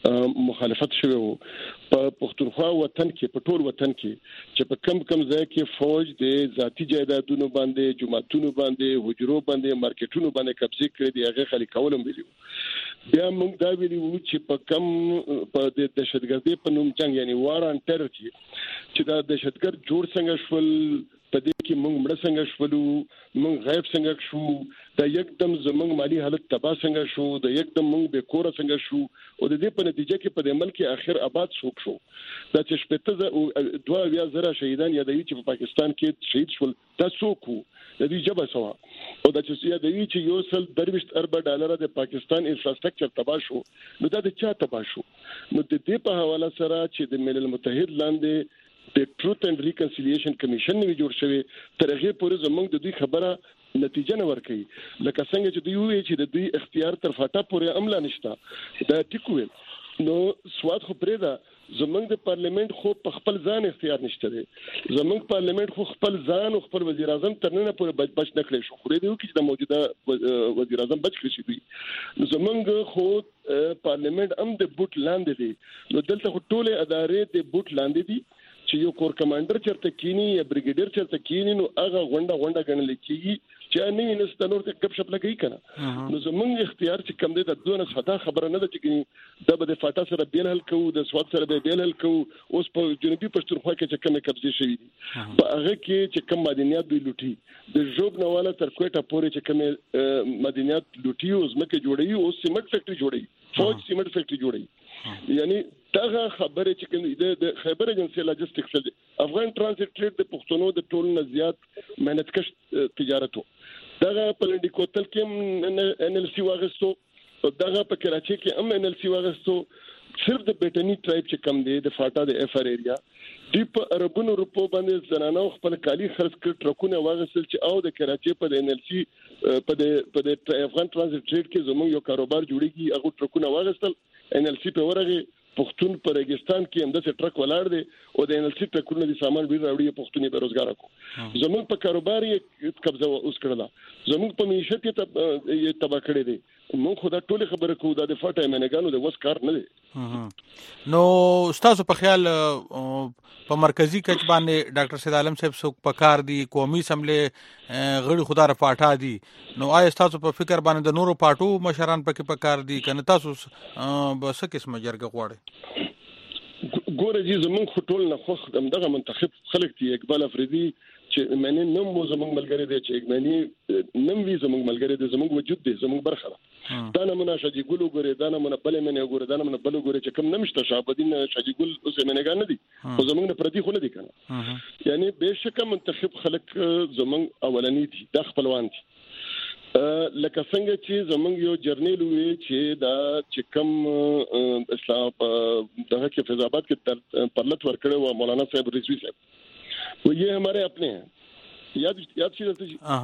S5: مخالفت شوی وو په پښتونخوا وطن کې په ټول وطن کې چې په کم ځای کې فوج د ذاتی جایدادونو باندې جماعتونو باندې حجرو باندې مارکیټونو باندې قبضه کړې دي هغه خلک کولم ویلو بیا موږ دا ویلو چې په کم په د دهشتګردي په نوم جنگ یعنی وار ان ټرور چې دا دهشتګرد جوړ څنګه شول په دې کې موږ مړ څنګه شولو موږ غیب څنګه شو د یکدم زمنګ مالی حالت تباہ څنګه شو د یکدم موږ به کور څنګه شو او د دې په نتیجه کې په عمل کې اخر آباد څوک شو دا چې شپته دوه بیا زره شهیدان یادوي چې په پاکستان کې شهید شول دا څوک وو د دې جبه سوا او دا چې یادوي چې یو سل $23 د پاکستان انفراستراکچر تباہ شو نو دا د چا تباہ شو نو د دې په حواله سره چې د ملل متحد لاندې د ټروث اند ریکنسیلیشن کمیشن نوی جوړ شوی تر هغه پورې زموږ د دوی خبره نتیجه نه ورکړي لکه څنګه چې دوی وایي چې د دوی اختیار تر فاټا پورې عمل نشته دا ټیکوي نو سواد خو پرېدا زموږ د پارلیمنت خو په خپل ځان اختیار نشته دی زموږ پارلیمنت خو خپل ځان او خپل وزیر اعظم ترنه پورې بچ نه کړی شو خو دې یو کې د موجوده وزیر اعظم بچ کړی شي دوی زموږ خو پارلیمنت هم د بوت لاندې دی نو دلته خو ټول ادارې د بوت لاندې دي چې یو کور کمانډر چرته کینی یا بریګیډیر چرته کینی نو هغه غونډه غنل کیږي چې نه نست نور ته کپ شپ لګی کنه نو زمونږ اختیار چې کم دی د دونه ساده خبره نه ده چې د بده فاټا سره بیل حل کوو د سواد سره بیل حل کوو اوس په جنوبي پښتونخوا کې چې کم قبضه شوی دي په هغه کې چې کم مدنیات دوی لوټي د جوب نواله تر کوټه پورې چې کم مدنیات لوټي او زمکه جوړي او سیمنټ فیکټری جوړي فوج سیمنټ فیکټری جوړي یعنی دغه خبره چې کوم د خیبر ایجنسی لاجستیکس افغان ترانزیت ټریډ د پښتونو د ټول نزيات مهنتکش تجارت دغه په لنډی کوتل کې ان ال سی واغستو دغه په کراچي کې هم ان ال سی واغستو صرف د بیٹنی ټرایب چې کم دی د فاټا د اف ار ایریا دی په اربونو روپو باندې زنانو خپل کالی خرڅ کړ ټرکونه واغستل چې او د کراچي په ان ال سی په د افغان ترانزیت ټریډ کې زموږ یو کاروبار جوړیږي هغه ټرکونه واغستل ان ال سی په ورغه پښتون په ریګستان کې هم د ټرک ولاړ دي او د ان ال سی ټرکونه د سامان ډیر راوړي پښتوني بیروزګار کو زموږ په کاروبار یې قبضه اوس کړله زموږ په معیشت یې تبا کړی دي موږ خو دا ټول خبره کوو د فاټا منګانو د وس کار نه دي
S3: نو تاسو په خیال په مرکزی کچ باندې ډاکټر سید عالم صاحب څوک پکار دي قومي سملې غړي خدای فاټا دي نو آیا تاسو په فکر باندې د نورو پاټو مشران پکې پکار دي کنه تاسو بس قسمه جرګه غواړي
S5: ګوره جی زمونږ خټول نه خوښ دغه منتخب خلک دي اقبال افریدي چې معنی نوم مو زمونږ ملګری دی چې معنی نوم وی زمونږ ملګری دی زمونږ وجود دی زمونږ برخه ده دا نمونه شاجي ګل وګوره دا نمونه بل منه وګوره دا نمونه بل وګوره چې کوم نمشته شابدین شاجي ګل اوس منګان نه دي خو زمونږ نه پردي خو نه دي کنه یعنی بهشکه منتخب خلک زمونږ اولنی دي د خپلوان دي لکه څنګه چې زمونږ یو جرنیل وی چې دا چې کوم اسلام دغه کې فیض آباد کې پرلط ورکړو و مولانا صاحب رضوی صاحب وہ یہ ہمارے اپنے ہیں یاد شي درته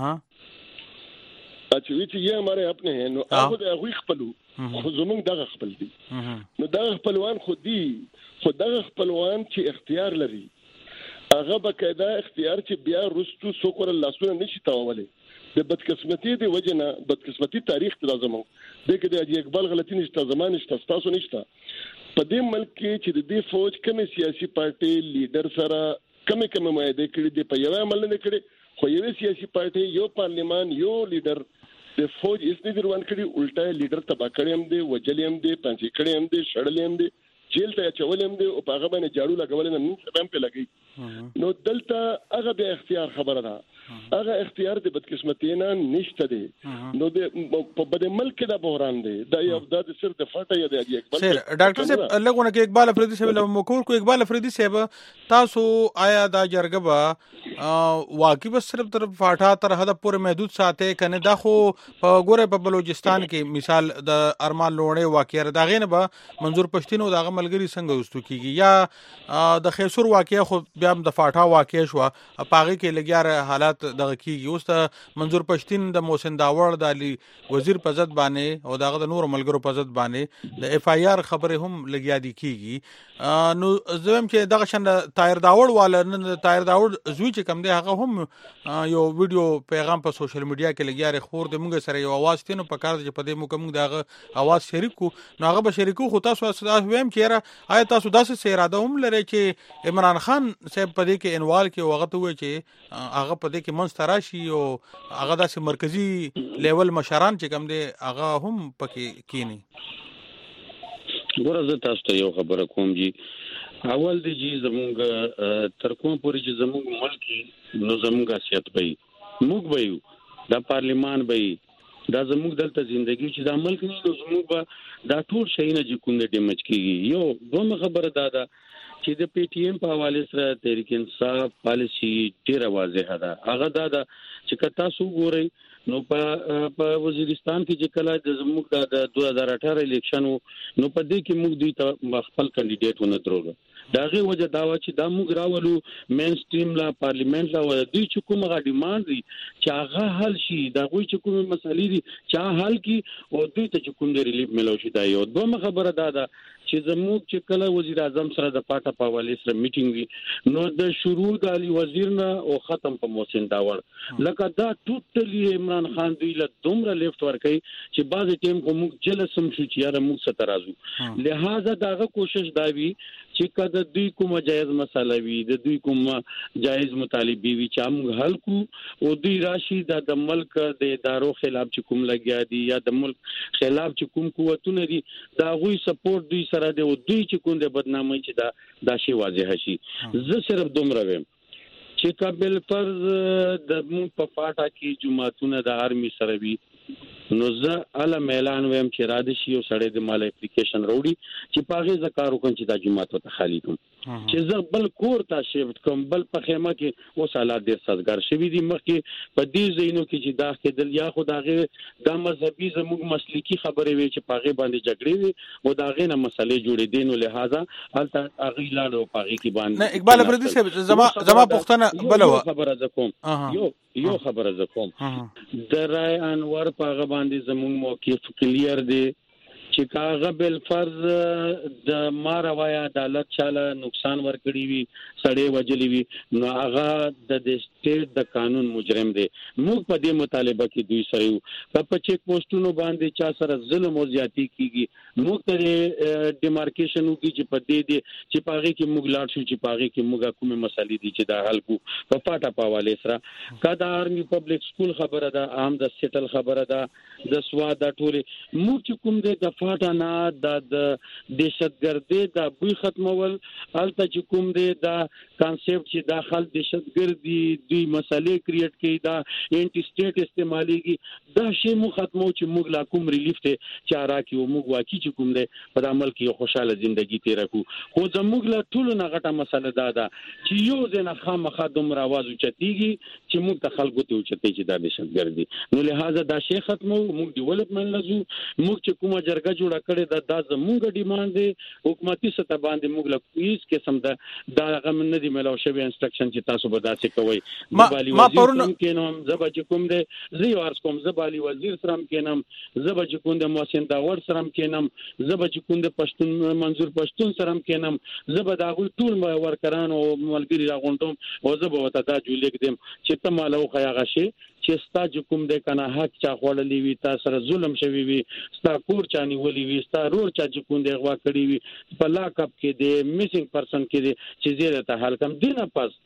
S5: اچھا وی چې یہ ہمارے اپنے ہیں نو هغه د هغه خپلو خو زمونږ دغه خپل دي نو دغه خپلوان خو دغه خپلوان چې اختیار لري هغه بقاعده اختیار چې بیا رستو سوکور لاسونه نشي تاولې د بدقسمتي دی وجنه بدقسمتي تاریخ ته زمونږ د کې د اقبال غلطی نشته زمان نشته تاسو نشته په دې ملک کې چې د دې فوج کومه سیاسي پارټي لیډر سره کمه معاهده کړې دي په یو عمل نه کړي خو یو سیاسي پارټي یو پارلیمان یو لیډر د فوج اس نه دروان کړي الټا لیډر تبا کړي هم دي وجلې هم دي پنځه کړي هم دي شړلې هم دي جیل ته چولې هم دي او هغه باندې جاړو لګول نه سبم په لګي نو دلته هغه به اختیار خبره ده هغه اختیار د بدقسمتینا نشته دي نو په بده ملک دا بحران دی دا یو د سر د فاټه یا د اقبال
S3: سر ډاکټر صاحب لګونه کې اقبال افریدي صاحب له مکور کو اقبال افریدي صاحب تاسو آیا دا جرګبا واقعي بس صرف تر فاټه تر حد پورې محدود ساتي کنه دا خو په ګوره په بلوچستان کې مثال د ارمان لوړې واقعي دا غینه به منظور پښتين او دغه ملګری څنګه وستو کیږي یا د خیسور واقعي خو بیا د فاټه واقعي شو پاغي کې لګیار حالات دغه کیږي اوس ته منظور پښتين د محسن داوړ د علي وزیر په ضد باندې او دغه د نور ملګرو په ضد باندې د اف آی آر خبره هم لګیا دي کیږي نو زم چې دغه شند طاهر داوړ والا نن طاهر داوړ زوی چې کم دی هغه هم یو ویډیو پیغام په سوشل میډیا کې لګیا خور د موږ سره یو आवाज تینو په کار چې په دې موږ دغه आवाज شریکو نو هغه به شریکو خو تاسو ویم چې آیا تاسو داسې اراده هم لري چې عمران خان صاحب په دې کې انوال کې وغته وي چې هغه په دې کې منستراشي او هغه داسې مرکزی لیول مشران چې کم دی هغه هم پکې کینی
S4: ګوره زه تاسو ته یو خبره کوم جی اول دی جی زمونږ تر کوم پورې چې زمونږ ملک نو زمونږ سیاست وي موږ وایو دا پارلیمان وي دا زمونږ دلته ژوندۍ چې دا ملک نه نو زمونږ به دا ټول شي نه چې کوم دې ډیمیج کیږي یو دوه خبره دا چې د پی ټی ایم په حواله سره تحریک انصاف پالیسی ډیره واضحه ده هغه دا چې کتا سو ګوري نو په وزیرستان کې چې کله د زموږ د 2018 الیکشن نو په دې کې موږ دوی ته خپل کاندیدټ ونه درلود داغه وجه دا و چې دا موږ راولو مین سټریم لا پارلیمنت لا و دوی چې کومه ډیماند دي چې هغه حل شي دا غوي چې کومه مسلې دي چې حل کی او دوی ته چې کوم ریلیف ملو شي دا یو دوه خبره دا چې زموږ چې کله وزیر اعظم سره د پاټه په حواله سره میټینګ وی نو د شروع د علي وزیر نه او ختم په محسن داوړ لکه دا ټوټلی عمران خان دوی له دومره لیفت ورکړي چې بعض ټیم کوم جلسم شو چې یاره موږ ستاره راځو لہذا داغه کوشش دا وی چې کله دوی کومه جایز مسله وي د دوی کومه جایز مطالبه وي چې موږ حل کو او دوی راشي د ملک د ادارو خلاف چې کوم لګیا دي یا د ملک خلاف چې کوم قوتونه دي دا غوي سپورټ دوی سره دی او دوی چې کوم د بدنامي چې دا شی واضح شي زه صرف دومره ویم چې قابل فرض د مون په فاټا کې جمعهتون د آرمي سره وي نو زه اعلی اعلان ویم چې را دي شي او سړی د مال اپلیکیشن وروړي چې پاغه زکار وکړي چې د جمعهت ته خالی کوم چې زه بل کور ته شفت کوم بل په خیمه کې اوس حالات ډیر سازګار شوي دي مخکې په دې ځینو کې چې دا کېدل یا خو داغه د مذهبي زموږ مسلکی خبرې وي چې پاغه باندې جګړې وي او داغه نه مسلې جوړې دي نو لہذا حالت اغه لاړو پاغه کې باندې
S3: نه اقبال افریدي صاحب زما پښتنه بل
S4: خبره زکوم یو خبره زکوم د رای انور پاغه باندې زموږ موقف کلیر دی چې کاغه بل فرض د ماروای عدالت چاله نقصان ورکړي وي سړی وجلی وي نو هغه د سټیټ د قانون مجرم دی موږ په دې مطالبه کې دوی سره یو په چیک پوسټونو باندې چا سره ظلم او زیاتی کیږي موږ ته ډیمارکیشن وکړي چې په دې دي چې پاغه کې موږ لاړ شو چې پاغه کې موږ کومه مسالې دي چې دا حل کو په پاټه پاواله سره کدا آرمي پبلک سکول خبره ده عام د سټل خبره ده د سواد د ټوله موږ چې کوم د فاټانا د دهشتګردي د بوی ختمول الته چې کوم دی دا کانسپټ چې داخل دهشتګردي دوی مسالې کریټ کوي دا انټي سټیټ استعماليږي دا شی مو ختمو چې موږ لا کوم ریلیف ته چارا کې او موږ واقعي چې کوم دی په عمل کې خوشاله ژوندۍ تیر کو خو زموږ لا ټول نه غټه مسله ده چې یو ځنه خامخا دومره आवाज اوچتيږي چې موږ ته خلکو ته اوچتي چې دا دهشتګردي نو لہذا دا شی ختمو موږ ډیولپمنٹ لزو موږ چې کومه جرګه جوړه کړې دا زموږ ډیماند دی حکومتي سطح باندې موږ له هیڅ قسم دا غم نه دی ملو شوی انسټرکشن چې تاسو به داسې کوئ
S3: ما پرون
S4: کینم زبا چې کوم دی زی ورس کوم زبالي وزیر سره کینم زبا چې کوم د محسن داوړ سره کینم زبا چې کوم د پښتون منظور پښتون سره کینم زبا دا ټول ورکران او ملګری راغونټم او زبا وته دا جوړ لیکم چې ته مالو خیاغه شي چې ستا کوم د کنه حق چا خړلې وي تاسو سره ظلم شوی وي ستا کور چانی ولي وي ستا رور چا کوم د غوا کړی وي په لاکپ کې د میسنګ پرسن کې چې زیاته حال کم دینه پس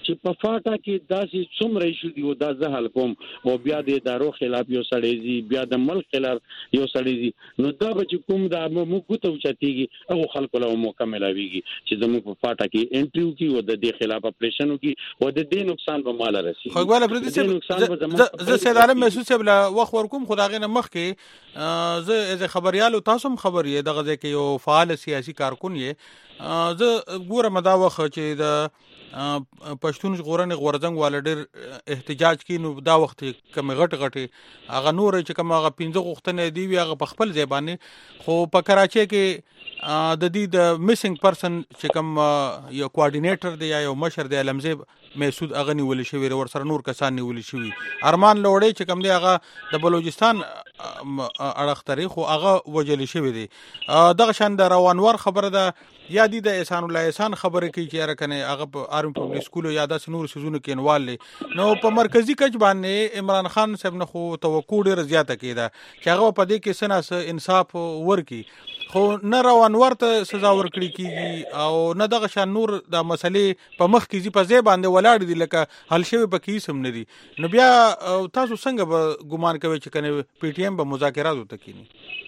S4: چې په فاټا کې داسې څومره شو دی او دا زه حل کوم او بیا د ادارو خلاف یو سړی زی بیا د ملک خلاف یو سړی زی نو دا به کوم دا موږ ته چتیږي او خلکو له موقع ملاويږي چې زموږ په فاټا کې انټریو کې او د دې خلاف اپریشن کې او د دې نقصان به مال رسي
S3: خو ګوره پردي سه زه سید عالم محسوس بلا وخت ورکوم خدای نه مخ کې زه از خبريالو تاسو هم خبر یې دغه ځکه یو فعال سیاسي کارکون یې زه ګوره مدا وخت چې د پښتون ژغورنې غورځنګ والډر احتجاج کینو دا وخت کم غټ هغه نور چې کوم هغه 15 غوښتنې دی هغه په خپل ځبانه خو په کراچۍ کې د دې د میسنګ پرسن چې کوم یو کوارډینیټر دی یا یو مشر دی لمزه محسود اغنی ول شوی ور سره نور کسان نیول شوی ارمان لوړی چې کوم دی هغه د بلوچستان اړخ تاریخ او هغه وجل شوی دی دغه شان د روانور خبره ده یا د احسان الله احسان خبره کوي چې راکنه هغه په آرم پبلک سکول یا د نور سيزونو کې انوال نو په مرکزی کچ باندې عمران خان صاحب نه خو توقع ډیر زیاته کیده چې هغه په دې کې سناس انصاف ورکی خو نه روانور ته سزا ورکړي کیږي او نه دغه شان نور د مسلې په مخ کې په ځای باندې ولاړ دي لکه حل شوی پکې سم نه دي نو بیا تاسو څنګه به ګومان کوي چې کنه پی ټی ایم به مذاکرات وکړي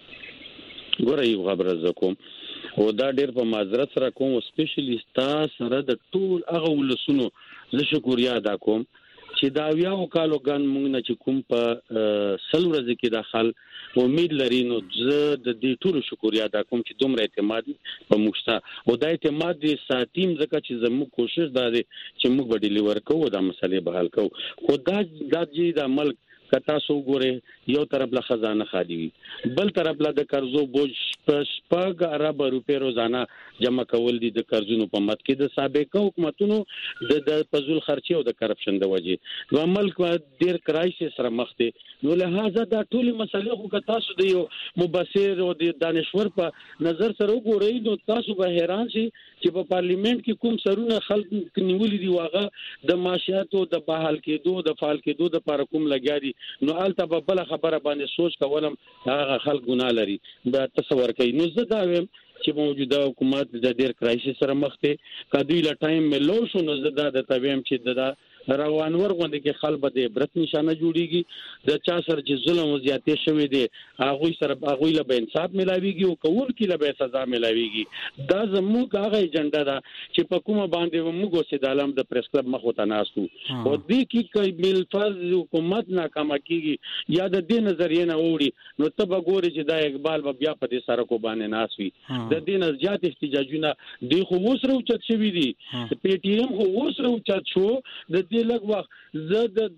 S4: ګوره یو خبره زکوم او دا ډېر په معذرت سره کوم سپیشلیستا سره د ټول هغه ولسونو زه شکریا ادا کوم چې دا یو کالو ګان موږ نه چې کوم په سل ورځې کې داخل امید لري نو زه د دې ټول شکریا ادا کوم چې دومره اعتماد په موږ او دا اعتماد دې ساتیم ځکه چې زموږ کوشش دا دی چې موږ به ډیلیور کوو دا مسلې به حل کوو خو دا چې د ملک کتا سو ګوره یو طرف له خزانه خالی وي بل طرف له د قرضو بوج پښپاګ ارب روپے روزانه جمع کول دي د قرضونو په مت کې د سابقه حکومتونو د فزول خرچي او د کرپشن د وجې نو ملک ډیر کرایسس سره مخ دي نو لہذا دا ټول مسلې خو کتا سو د یو مبصر او د دانشور په نظر سره وګورئ نو تاسو به حیران شئ چې په پارلیمنت کې کوم سرونه خلک نیولې دي واغه د معاشاتو د بحال کېدو د فعال کېدو د پر کوم لګیا دي نو آلته په بل خبره باندې سوچ کولم هغه خلک ګناه لري دا تصور کوي نو زه دا ویم چې موجوده حکومت د ډیر کرایسس سره مخ ته کدی له ټایم ملو شو نو زه دا تویم چې دا روانور غونډه کې خلک به عبرت نشانه جوړیږي د چا سره چې ظلم او زیاتې شوی دی هغه سره هغه له انصاف ملاويږي او کول کې له سزا ملاويږي دا زموږ هغه ایجنډا ده چې په کومه باندې موږ سید عالم د پریس کلب مخ ته ناسو او دې کې کوي ملفظ حکومت ناکامه کیږي یا د دې نظریه نه وړي نو ته به ګوري چې دا اقبال بیا په دې سره کو باندې ناسوي د دې نه زیات احتجاجونه دی خو وسره اوچت شوی دي پی ټی ایم خو وسره اوچت شو د دې لږ وخت زه د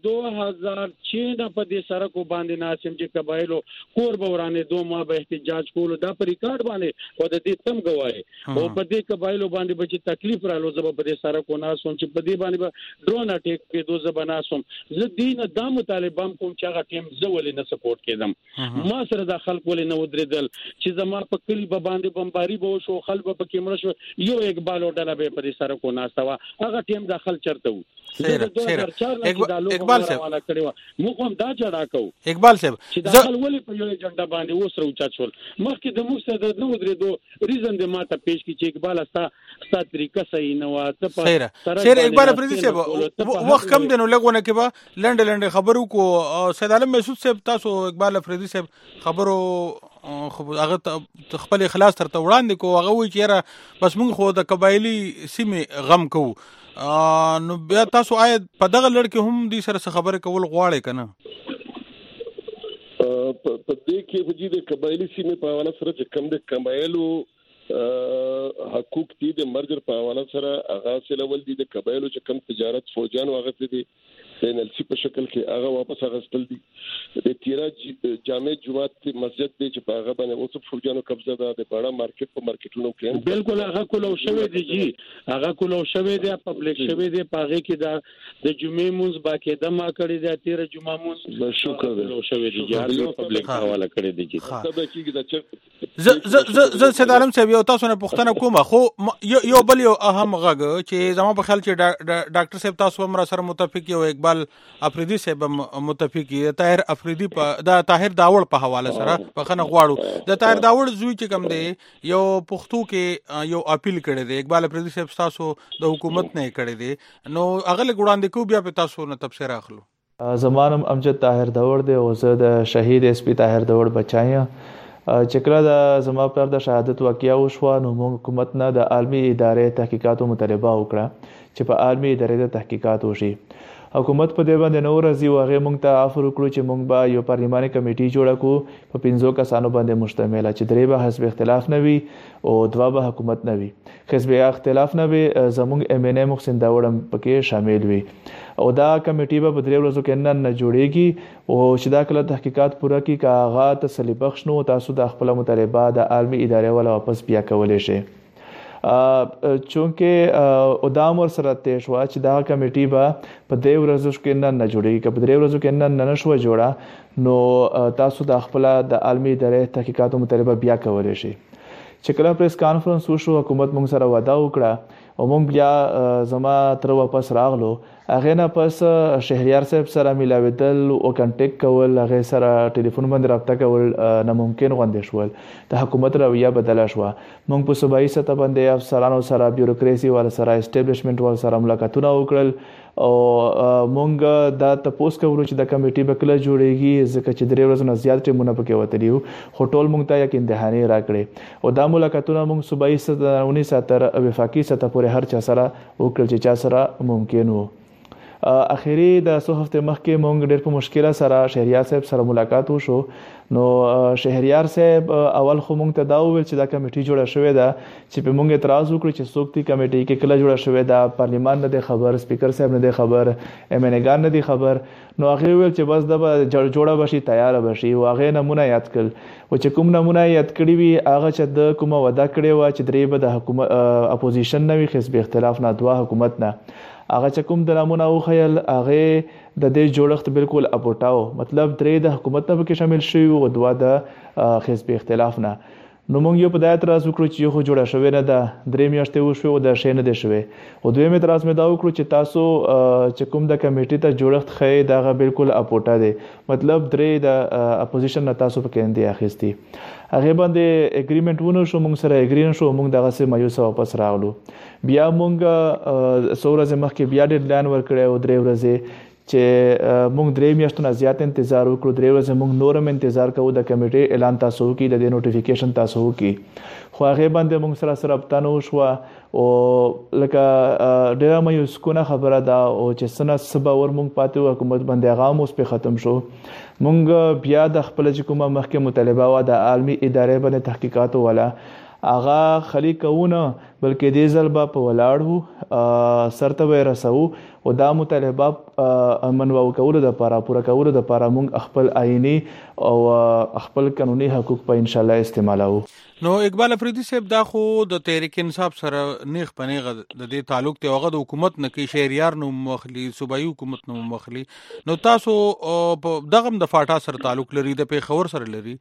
S4: 2006 نه په دې سره کو باندې ناسم چې قبایلو کور به ورانه دوه ما به احتجاج کولو دا په ریکارډ باندې او د دې تم گواهی او په دې قبایلو باندې به چې تکلیف رالو زه په دې سره کو ناسم چې په دې باندې به ډرون اٹیک کې دوه زبناسم زه دین د مطالبه کوم چې هغه ټیم زه ولې نه سپورټ کېدم ما سره د خلک ولې نه ودرېدل چې زما په کلی به باندې بمباری به شو خلک په کې مړ شو یو اقبال او ډله به په دې سره کو ناستوا هغه ټیم داخل چرته وو اقبال صاحب موږ هم دا جوړا کوو
S3: اقبال صاحب
S4: چې داخل ولې په یو ایجنډا باندې وسره اوچت شول مخکې د موږ سره د نو درېدو ریزن د ماته پیش کی چې اقبال استا طریقه صحیح نه واته په
S3: سره اقبال پردي صاحب وخت کم دنو لګونه کې به لنډ خبرو کو سید عالم محسود صاحب تاسو اقبال پردي صاحب خبرو خو هغه خپل اخلاص تر وړاندې کو هغه وی چې بس موږ خو د قبایلی سیمه غم کوو نو بیا تاسو آید په دغه لړ کې هم دې سره خبره کول غواړئ کنه
S5: په دې کې وجې د قبایلی سیمه په حواله سره چې کم د قبایلو حقوق دي د مرجر په حواله سره هغه سلول دي د قبایلو چې کم تجارت فوجان واغته دي د NLC په شکل کې هغه واپس غستل دي د تیرا جامع جماعت مسجد دی چې په هغه باندې اوس فوجانو قبضه ده د بڑا مارکیټ په مارکیټونو کې
S4: بالکل هغه کولو شوی دی جی هغه کولو شوی دی پبلک شوی دی پاغه کې دا د جمعې مونږ باقاعده ما کړی دی تیرا جمعه مونږ شکر دی شوی دی جی هغه پبلک حواله کړی دی جی
S3: ز سید عالم صاحب یو تاسو نه پوښتنه کوم خو یو بل یو اهم غږ چې زما په خیال چې ډاکټر صاحب تاسو هم را سره متفق یو اقبال افریدي صاحب متفق یو طاهر افریدي د طاهر داوړ په حواله سره بخنه غواړو د طاهر داوړ زوی چې کوم دی یو پښتو کې یو اپیل کړی دی اقبال افریدي صاحب تاسو د حکومت نه کړی دی نو هغه وړاندې کو بیا په تاسو نه تبصره اخلو
S6: زمانم امجد طاهر داوړ دی او زه د شهید اس پی طاهر داوړ بچایم چې کله د زما پر د شهادت واقعیا وشوه نو موږ حکومت نه د عالمي ادارې تحقیقاتو مطالبه وکړه چې په عالمي ادارې د تحقیقات وشي حکومت په دې باندې نو راځي او هغه موږ ته افر وکړو چې موږ به یو پارلماني کمیټي جوړ کړو په 15 کسانو باندې مشتمل چې درې به حزب اختلاف نه وي او دوه به حکومت نه وي حزب اختلاف نه وي زموږ ام ان ا محسن داوړ پکې شامل وي او دا کمیټي به په 3 ورځو کې نه جوړیږي او چې دا کله تحقیقات پوره کی کاغه تسلی بخش نو تاسو د خپل مطالبه د عالمي ادارې ولا واپس بیا کولای شئ چونکه ادم ور سره تیش وا چې دا کمیټي به په 3 ورځو کې نه جوړیږي که په 3 ورځو کې نه شو جوړه نو تاسو د خپل د عالمي ادارې تحقیقاتو مطالبه بیا کولای شئ چې کله پریس کانفرنس وشو حکومت موږ سره وعده وکړه او موږ بیا زما تر واپس راغلو هغه نه پس شهریار صاحب سره ملاویدل او کنټیکټ کول هغه سره ټلیفون باندې رابطه کول ناممکن غوندې شول د حکومت رویه بدله شو موږ په صوبایي سطح باندې افسرانو سره بیوروکراسي ول سره اسټابلیشمنت ول سره ملاقاتونه وکړل او موږ دا تاسو کوو چې د کمیټي به کله جوړیږي ځکه چې 3 ورځې نه زیات ټیمونه پکې وته دیو خو ټول موږ ته یک امتحاني راکړي او دا ملاقاتونه موږ صوبایي سطح 19 تر وفاقي سطح پورې هر چا سره وکړل چې چا سره ممکن وو اخیری د څو هفته مخکې مونږ ډېر په مشکله سره شهریار صاحب سره ملاقات وشو نو شهریار صاحب اول خو مونږ ته دا وویل چې دا کمیټي جوړه شوې ده چې په مونږ اعتراض وکړو چې څوک دی کمیټي کې کله جوړه شوې ده پارلیمان نه دی خبر سپیکر صاحب نه دی خبر ام ان ګان نه دی خبر نو هغه ویل چې بس دا جوړه بشي تیار بشي او هغه نمونه یاد کړل او چې کوم نمونه یاد کړی وي هغه چې د کومه وعده کړې و چې درې به د حکومت اپوزیشن نه وي حزب اختلاف نه دوه حکومت نه هغه چې کوم د نمونه او خیال هغه د دې جوړښت بالکل اپوټاو مطلب درې د حکومت نه کې شامل شوی او دوه د حزب اختلاف نه نو موږ یو په دای اعتراض وکړو چې یو جوړه شوې نه ده 3 میاشتې وشو او د شې نه ده شوې او دویم اعتراض مې دا وکړو چې تاسو چې کوم د کمیټې ته جوړښت خې دا بالکل اپوټا دی مطلب درې د اپوزیشن نه تاسو په کې اندي اخیستي هغه باندې اګریمنت ونه شو موږ سره اګرین شو موږ دغه سه مایوس واپس راغلو بیا موږ سورز مخکې بیا ډیډلاین ورکړی او 3 ورځې چې موږ 3 میاشتو نه زیات انتظار وکړو 3 ورځې موږ نورم انتظار کوو د کمیټې اعلان تاسو کی د نوټیفیکیشن تاسو کی خو هغه باندې موږ سره رابطه نو شو او لکه ډیره مې سکونه خبره ده او چې سنه سبا ور موږ پاتې حکومت باندې هغه اوس په ختم شو موږ بیا د خپل حکومت مخکې مطالبه و د عالمي ادارې باندې تحقیقات ولا اغا خلی کوونه بلکې دې ځل با په ولاړو سرته رسو او دا مطالبه منو کولو د لپاره پوره کولو د لپاره موږ خپل آئینی او خپل قانوني حقوق په ان شاء الله استعمالو
S3: نو اقبال افریدي صاحب دا خو د تحریک انصاف سره نیغ پنیغه د دې تعلق ته هغه د حکومت نه کې شهریار نو مخلي صوبایي حکومت نو مخلي نو تاسو دغه د فاټا سره تعلق لري د پیښور سره لري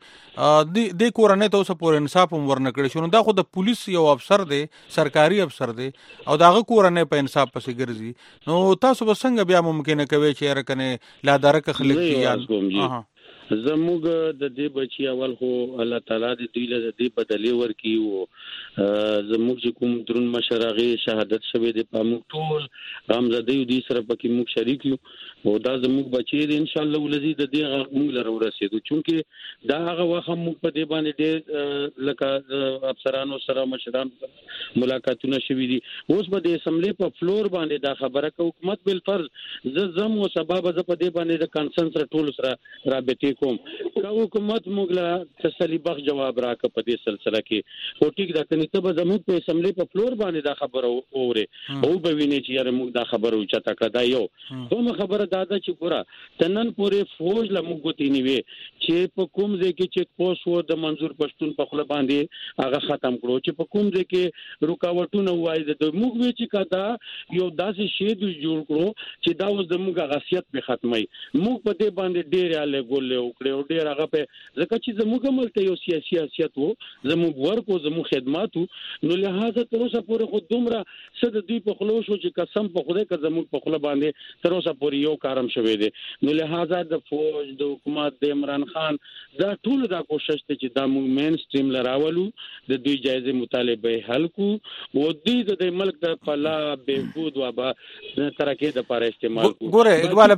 S3: د کورنۍ ته اوس پور انصاف هم ورنکړي شو دا خو د پولیس یو افسر دی سرکاري افسر دی او داغه کورنۍ په انصاف پسې ګرځي نو تاسو به څنګه بیا ممکنه کوي چې رکنه لا درک خلک یا
S4: زموږ د دې بچي اول خو الله تعالی دې دوی له دې بدلې ورکی او زموږ کوم درون مشرغه شهادت شوه د پامو ټول غمزده دي سره پکې موږ شریک یو او دا زموږ بچي دې ان شاء الله ولزي د دې موږ لره ورسېدو چونکه دا هغه وخت موږ په دې باندې ډېر لکه افسرانو سره مشران ملاقاتونه شوي دي اوس په دې اسمبلی په فلور باندې دا خبره کوي حکومت بل فرض زم او سبب ز په دې باندې د کانسنس ټول سره رابطه کوم حکومت موږ لا تسلی بخش جواب راکړه په دې سلسله کې او ټیک دا کني ته به زموږ په اسمبلی په فلور باندې دا خبره اوري او به ویني چې یاره موږ دا خبره او چتا کړه یو کوم خبره دا ده چې ګوره تنن پورې فوج له موږ ګوتې نیوي چې په کوم ځای کې چې پوسو د منظور پښتون په خپل باندې هغه ختم کړو چې په کوم ځای کې رکاوټونه وایي د موږ وی چې کدا یو داسې شی د جوړ کړو چې دا اوس د موږ غصیت به ختمي موږ په دې باندې ډېر اله ګولې وکړي او ډیر هغه په ځکه چې زموږ ملته یو سیاسي حیثیت وو زموږ ورکو زموږ خدماتو نو لہذا تر اوسه پورې خو دومره څه د دوی په خلو شو چې قسم په خدای که زموږ په خله باندې تر اوسه پورې یو کارم شوی دی نو لہذا د فوج د حکومت د عمران خان دا ټول دا کوشش ته چې دا موږ مین سټریم لراولو د دوی جایزه مطالبه حل کو او د ملک د پلا بهبود و با ترقی د لپاره استعمال کو
S3: ګوره اقبال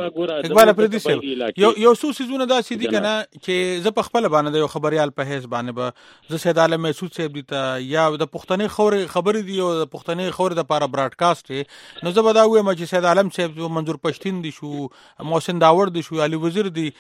S3: پردي شه یو څو سيزونه دا سيدي کنه چې ز په خپل باندې یو خبريال په هیڅ باندې به ز سید عالم محسود صاحب دي ته یا د پښتني خبرې دی او د پښتني خبرې د لپاره براډکاسټ نو زه به دا وایم چې سید عالم صاحب منظور پښتين دي شو محسن داور دي شو علي وزیر دي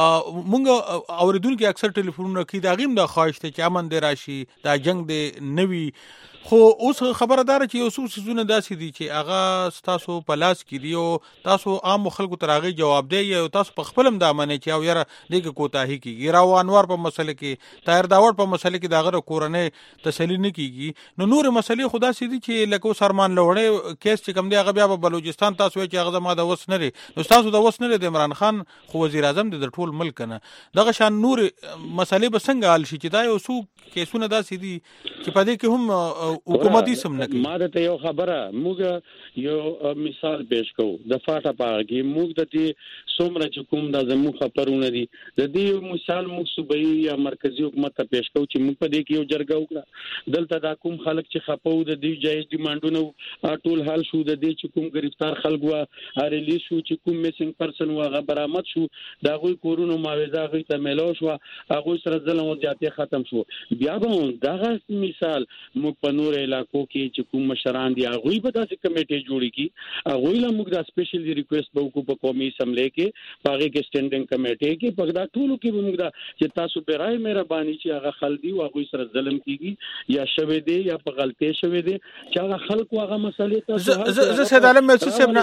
S3: مونږ اوریدونکو اکثر ټلیفونونه کې دا غیم د خواهش ته چې امن دی راشي دا جنگ دی نوي خو اوس خبردار چې یو څو سيزونه داسې دي چې هغه تاسو په لاس کې دی او تاسو عام خلکو ترغه جواب دی او تاسو په خپلم دا منئ چې او یاره دغه کوتاهی کیږي راو انوار په مسله کې طاهر داور په مسله کې داغه کورنۍ تسلی نه کیږي نو نور مسلې خدا سي دي چې لکه سرمان لوړې کیس چې کم دی هغه بیا په بلوچستان تاسو چې هغه ما د وس نه لري نو تاسو د وس نه لري د عمران خان خو وزیر اعظم د ټول ملک نه دغه شان نور مسلې به څنګه حل شي چې دا یو څو کیسونه داسې دي چې په دې کې هم حکومتي سم نه کوي
S4: ما ته یو خبره موږ یو مثال پیش کوو د فاټا پاګي موږ د دې څومره چې کوم د زمو خبرونه دي د دې مثال موږ صوبایي یا مرکزی حکومت ته پیش کوو چې موږ په دې کې یو جرګه وکړه دلته دا کوم خلک چې خپو د دې جایز ډیمانډونه ټول حل شو د دې چې کوم گرفتار خلک و ریلیز شو چې کوم میسنګ پرسن و هغه برآمد شو دا غوي کورونو معاوضه غوي ته ملو شو هغه سره ظلم او زیاتې ختم شو بیا به دا مثال موږ په نور علاقو کې چې کوم مشران دي هغه به داسې کمیټې جوړي کی هغه له موږ د سپیشل ریکوست به وکړو په قومي اسمبلی کې پاره کې سټینډینګ کمیټې کې په دا ټولو کې به موږ دا چې تاسو به راي مهرباني چې هغه خلدي او هغه سره ظلم کیږي یا شوه دي یا په غلطي شوه دي چې هغه خلک واغه مسلې ته
S3: زه سید عالم محسود صاحب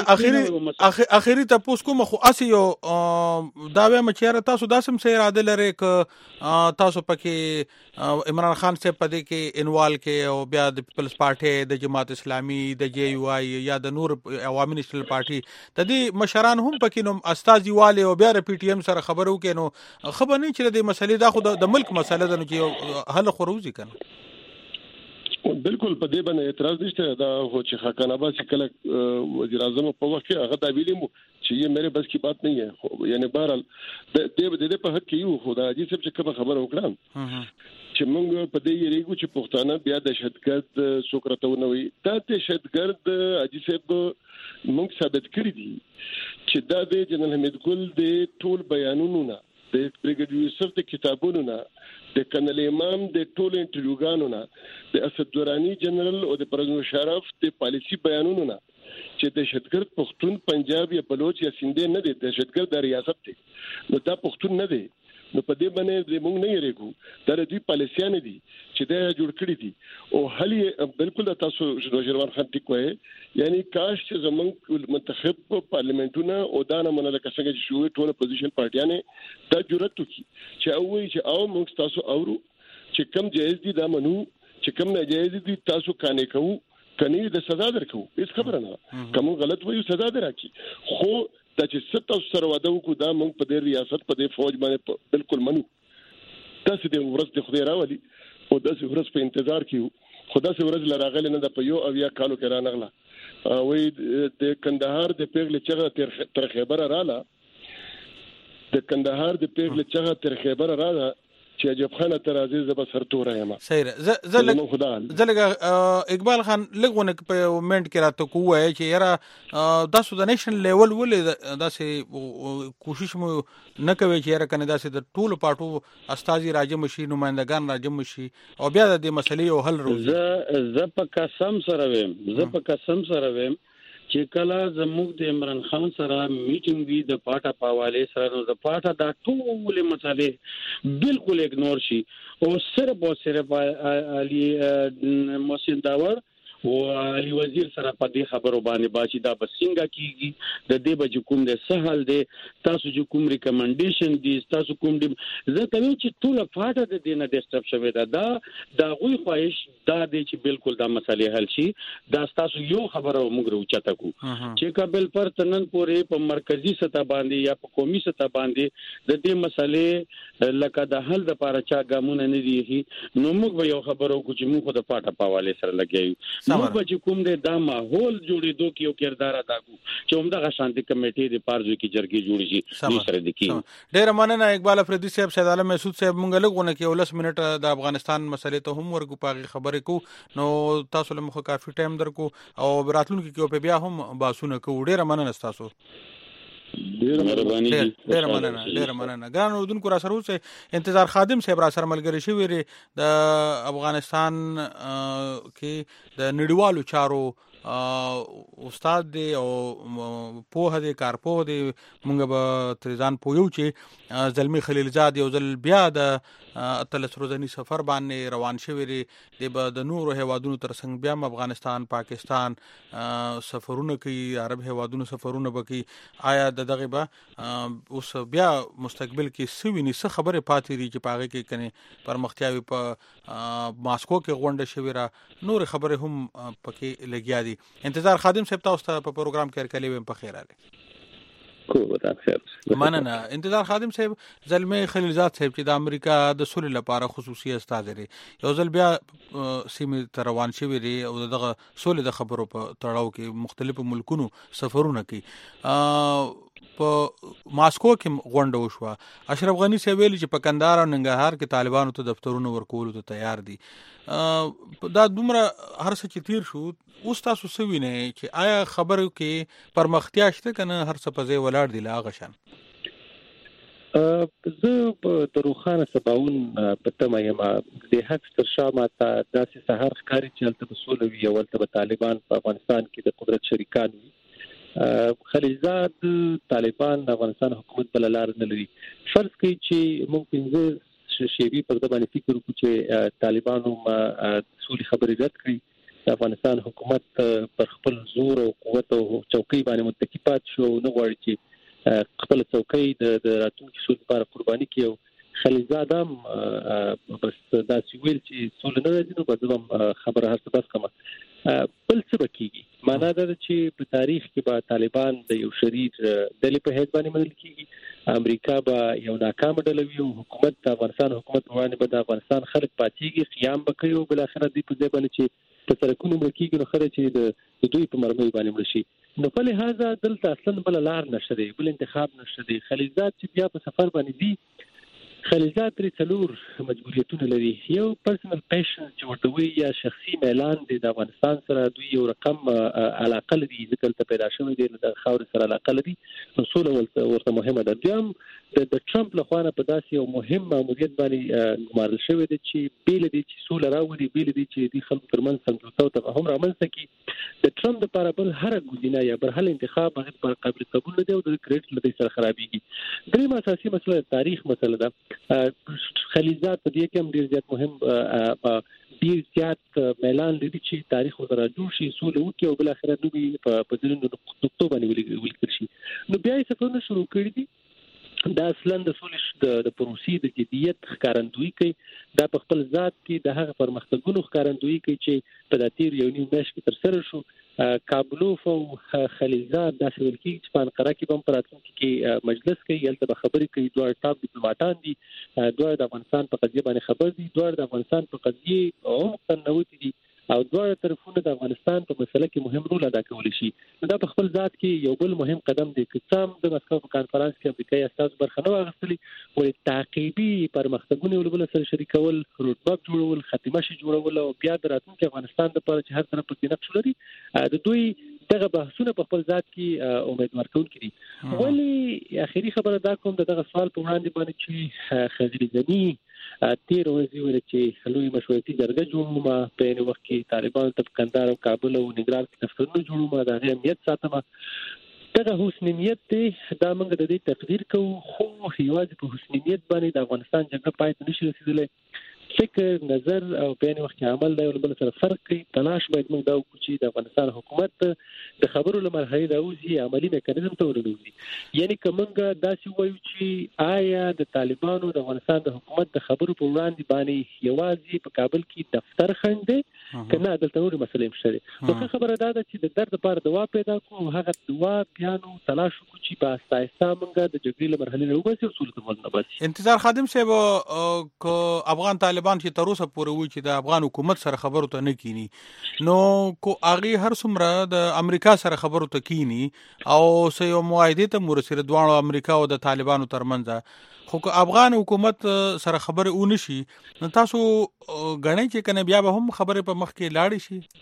S3: نه اخیری تاسو کوم خو اسی یو دا وایم چې تاسو داسم سره اراده لري ک تاسو پکې عمران خان صاحب پدې کې انوال کې او بیا د پیپلز پارټي د جماعت اسلامي د جے یو آی یا د نور عوامي نېشنل پارټي د دې مشران هم پکې نو استاذي والي او بیا پی ټی ایم سره خبرو کې نو خبر نه چې د مسلې دا خو د ملک مسله ده نو چې حل خروزي کنه
S5: بالکل په دې باندې اعتراض نشته دا هو چې خاکان عباس کله وزیر اعظم په وخت کې هغه دا ویلي چې یہ میرے بس کی بات نہیں ہے یعنی بہرحال دې په حق کې یو خدای دې سب چې کوم خبر وکړم چې موږ په دې ریګو چې پښتانه بیا د دهشتګرد سوکرتونه وي دا دهشتګرد اجي صاحب موږ ثابت کړی دي چې دا د جنرال حمید ګل د ټول بیانونو نه د بریګیډیر یوسف د کتابونو نه د کنل امام د ټول انټروګانو نه د اسد دورانی جنرال او د پرزنو شرف د پالیسی بیانونو نه چې دهشتګرد پښتون پنجاب یا بلوچ یا سندھ نه دي دهشتګرد د ریاست دي نو دا پښتون نه دي نو په دې باندې موږ نه یریګو دا د دوی پالیسیان دي چې دا جوړ کړی دي او هلي بالکل تاسو شروان خان ټیک وایي یعنی کاش چې زمونږ منتخب پارلیمنتونه او دا نه منل کسانګه چې شوې ټول اپوزیشن پارټیانه دا جرأت وکړي چې او وایي چې او موږ تاسو اورو چې کم جایز دي دا منو چې کم ناجایز دي تاسو کانې کوو کني د سزا درکو هیڅ خبره نه کوم غلط وایو سزا درکې خو دا چې ستاسو سره واده وکړو دا موږ په دې ریاست په دې فوج باندې بالکل منو تاسو دې ورځ د خدای راولي او داسې ورځ په انتظار کیو خدا سي ورځ لراغله نه د پيو او یا کالو کې را نغله وې د کندهار د پیغله چغه تر خیبر رااله د کندهار د پیغله چغه تر خیبر رااله چې عجب خان تر عزیز زب سرتور یم
S3: صحیح زلګ اقبال خان لګونه په مومنت کې راته کوه چې یاره تاسو د نېشنل لیول ولې داسې کوشش مو نه کوي چې یاره کنه داسې د ټولو پټو استاذي راجم شي نمائندگان راجم شي او بیا د مسلې او حل روزي
S4: زه په قسم سره ویم چې کله زموږ د عمران خان سره میټینګ وی د پاټا پاواله سره نو د پاټا دا ټول مسالې بالکل اګنور شي او صرف علي محسن داور او علي وزیر سره په دې خبرو باندې باسي دا بسنګا کیږي د دې بج کوم د سهل دی تاسو چې کوم ریکمنډیشن دي تاسو کوم دي زه ته چې ټول فاټه د دینه ډیسټرب شوی دا غوي خواهش دا دی چې بالکل دا مسالې حل شي دا تاسو یو خبره موږ راوچته کو چې کابل پر تنن پورې په مرکزی سطح باندې یا په قومي سطح باندې د دې مسالې لکه د حل د لپاره چا ګامونه نه دي نو موږ به یو خبرو کو چې موږ د پاټه پاواله سره لګیو موږ به چې کوم د دا ماحول جوړېدو کې یو کردار ادا کو چې همدغه شانتي کمیټې د پارځو کې جرګې جوړې شي سره د کې
S3: ډېر مننه اقبال افریدي صاحب شهید عالم مسعود صاحب موږ لګونه کې 10 منټه د افغانستان مسلې ته هم ورګو پاغي خبرې کو نو تاسو له مخه کافي ټایم درکو او راتلونکي کې په بیا هم باسونه کو ډېر مننه تاسو ډېر مننه ګران اردوونکو را سره اوسه انتظار خادم صاحب را سره ملګری شوی د افغانستان کې د نړیوالو چارو استاد دی او په هدي کارپو دی مونږ به ترزان پویو چې زلمی خلیل زاد یو ځل بیا د اتلس روزنی سفر باندې روان شوی دی د نورو هیوادونو ترڅنګ بیا افغانستان پاکستان سفرونه کوي عرب هیوادونو سفرونه وکي آیا دغه به اوس بیا مستقبل کې سویني څه خبره پاتې دي چې پاغه کې کني پرمختیاوي په ماسکو کې غونډه شوی را نور خبره هم پکې لګیا دي انتظار خادم صاحب تاسو ته په پروګرام کې کلی ویم په خیر اله مننه انتظار خادم صاحب زلمی خلیل زاد صاحب چې د امریکا د سولې لپاره خصوصي استاد لري یو ځل بیا سیمه ته روان شوی دی او دغه سولې د خبرو په تړاو کې مختلفو ملکونو سفرونه کوي په ماسکو کې غونډه وشوه اشرف غنی صاحب ویلي چې په کندهار او ننګرهار کې طالبانو ته دفترونه ورکول ته تیار دي دا دومره هر څه چې تیر شو اوس تاسو سوینه چې آیا خبرو کې پرمختیا شته کنه هر څه په ځای ولاړ دی لاغه شان
S7: زه په روخانه سباون په تمه یم د حق تر شامه ته داسې سحر ښکاری چې البته بسولوي او البته طالبان په افغانستان کې د قدرت شریکان وي خلیلزاد طالبان د افغانستان حکومت بل لار نه لري فرض کوي چې موږ پنځه شیبي پر د باندې فکر وکړو چې طالبانو سولې خبرې رد کړي د افغانستان حکومت پر خپل زور او قوت او چوکۍ باندې متکی پات شو نه غواړي چې خپل چوکۍ د راتلونکي سولې لپاره قرباني کړي خلیلزاد هم بس دا سویل چې سولې نه راځي نو به خبره هر څه بس کوم بل څه بکیږي معنا دا چې په تاریخ کې به طالبان د یو شریر ډلې په هیڅ باندې منل کیږي امریکا به یو ناکام ډله وي او حکومت د افغانستان حکومت باندې به د افغانستان خلک پاتېږي قیام وکړي او بل اخر دې په ځای باندې چې په سرکونو ملکیږي نو خره چې د دوی په مرمۍ باندې مړ شي نو په لحاظه دلته اصلا بل لار نشته دی بل انتخاب نشته دی خلیلزاد چې بیا په سفر باندې دی خلیلزاد تر څلور مجبوریتونه لري یو پرسنل پیشن چې ورته وی یا شخصي اعلان دی د افغانستان سره دوی یو رقم علاقه لري ځکه ته پیدا شوی دی د خاور سره علاقه لري اصول ورته مهمه ده دیم د ټرمپ لخوا په داسې یو مهم ماموریت باندې ګمارل شوی دی چې بیل دي چې سول راوړي بیل دي چې د خلکو ترمنځ سمجوته او هم رامنځته کی د ټرمپ لپاره بل هر ګزینه یا بل هل انتخاب هغه پر قابل قبول نه دی او د کریډټ لدی سره خرابېږي دریم اساسي مسله تاریخ مسله ده خلیلزاد په دې کې هم ډیر زیات مهم ډیر زیات اعلان لري چې تاریخ ورته جوړ شي سول وکي او بل اخر نو په ځینو نقطو باندې ولیکل شي نو بیا یې سفرونه شروع کړی دي دا اصلا د سولې د پروسې د جديت ښکارندوی کوي دا په خپل ذات کې د هغه پرمختګونو ښکارندوی کوي چې په داتیر یو نیم میاشت کې تر سره شو کابلوف او خلیلزاد داسې ولکې چې په انقره کې هم پراتونکو کې مجلس کوي یلته به خبرې کوي دوه ټاپ ډیپلوماټان دي دوه د افغانستان په قضیه باندې خبر دي دوه د افغانستان په قضیه او مقننوي دي او دوه طرفونه د افغانستان په مسله کې مهم رول ادا کولی شي دا په خپل ذات کې یو بل مهم قدم دی چې سم د مسکو په کانفرنس کې امریکایي استاد برخنو اغستلی ولې تعقیبي پرمختګونه ولبل سره شریکول روډ ماپ جوړول ختمه شي جوړول او بیا د راتلونکي افغانستان لپاره چې هر طرف کې نقش لري د دوی دغه بحثونه په خپل ذات کې امیدوار کوونکي ولی اخیری خبره دا کوم دغه سوال په وړاندې باندې چې خضر زنی تیر ورځې ول چې لوی مشورتي جرګه جوړومه په یو وخت کې طالبان ته کندهار او کابل او ننګرهار کې دفترونه جوړومه د امنیت ساتمه دغه حسن نیت دی دا موږ د دې تقدیر کوو خو یوازې په حسن نیت باندې د افغانستان جګړه پای ته نشي رسیدلی فکر نظر او په یوه وخت عمل دی ول بل سره فرق کوي. تلاش باید موږ دا وکړو چې د افغانستان حکومت د خبرو له مرحلې راوځي عملی میکانیزم ته ورنوځي. یعنی کومه داسې وایو چې آیا د طالبانو د افغانستان د حکومت د خبرو په وړاندې باندې یوازې په کابل کې دفتر خنډ کنه دلته نور مسلې مشته. خو خبره دا ده چې د درد لپاره دوا پیدا کوو هغه دوا پیانو تلاش وکړو چې په آستایسته موږ د جګړې له مرحلې راوځي او سولې ته ورنباسي.
S3: انتظار خادم صاحب کو افغان طالبان چې تر اوسه پورې وایي چې د افغان حکومت سره خبرو ته نه کینی نو کو اغه هر څومره د امریکا سره خبرو ته کینی او سه یو معاهده ته مرسره دوه امریکا او د طالبانو ترمنځ خو افغان حکومت سره خبره ونشي نو تاسو غنئ چې کنه بیا به هم خبره په مخ کې لاړ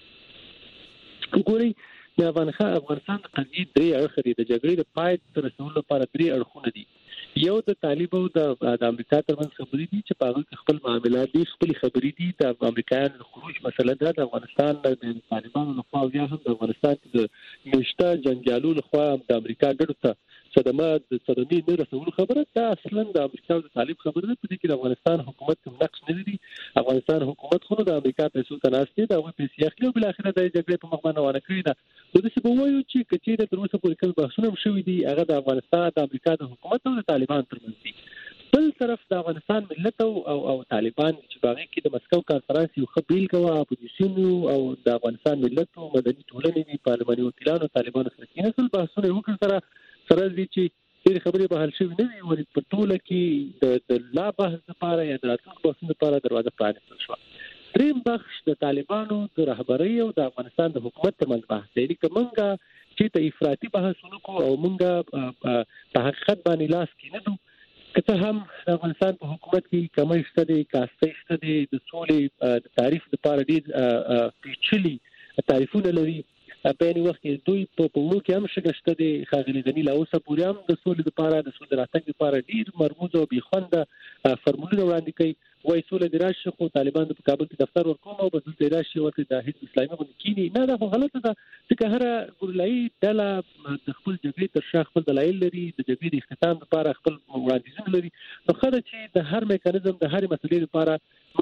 S3: شي.
S7: ګوري د افغانستان د قضیې درې اړخ دي. د جګړې د پای تر رسولو لپاره درې اړخونه دي. یو د طالبانو او د امریکا ترمنځ خبرې دي چې په هغه کې خپل معاملات دي خپل خبرې دي. د امریکایانو د خروج مسله ده د افغانستان د طالبانو لخوا او یا هم د افغانستان د نشته جنجالو لخوا د امریکا ګډو ته صدمې نه رسول خبره ده. اصلا د امریکا او د طالب خبره ده په دې کې د افغانستان حکومت نقص نه لري. افغانستان حکومت خو د امریکا پیسو ته ناشته ده او پیسې اخلي او بل اخر د جګړې په مخ باندې ونه کړی ده. نو د څه وایو چې کچې د اوسه پورې کوم بحثونه شوي دي هغه د افغانستان د امریکا د حکومت او د طالبان ترمنځ دي. بل طرف د افغانستان ملت او طالبان چې باغې کې د مسکو کانفرنس یو خپل کوي اپوزیشن او د افغانستان ملت او مدني ټولنې پارلماني وکیلانو طالبانو سره کېنول بحثونه وکړ سره دي چې ډېر خبرې به حل شوي نه وي ولې په ټوله کې د لا بحث لپاره یا د راتلونکو بحثونو لپاره دروازه پرانیستل شوه. دریم بخش د طالبانو د رهبرۍ او د افغانستان د حکومت ترمنځ بحث دی. لکه موږ چې ته افراطي بحثونه کوو او موږ په حقیقت باندې لاس کې نه دوو که هم د افغانستان په حکومت کې کمی شته دی کاستۍ شته دی د سولې د تعریف لپاره ډېر پیچلي تعریفونه لري. په یوه وخت کې دوی په وړو کې هم شګشته دي ښاغلي غني لا اوسه پورې هم د سولې لپاره د سولې راتګ لپاره ډېر مرموز او بېخونده فرمولونه وړاندې کوي. وایي سوله دې راشي خو طالبان په کابل کې دفتر ورکوم او بل ځای راشي ورته د حزب اسلامي باندې کینی نه دا خو غلطه ده چې هر ګورلای ډله د خپل جګړې تر شا خپل دلایل لري د جګړې د اختتام لپاره خپل وړاندیزونه لري. نو خدای چې د هر میکانیزم د هر مسلې لپاره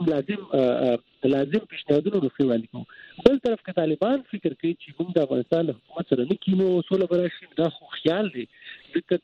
S7: موږ لازم پیشنهادونه وړاندې کوو. بل طرف کې طالبان فکر کوي چې موږ د افغانستان له حکومت سره نه کینو سوله براشي دا خو خیال دی. ځکه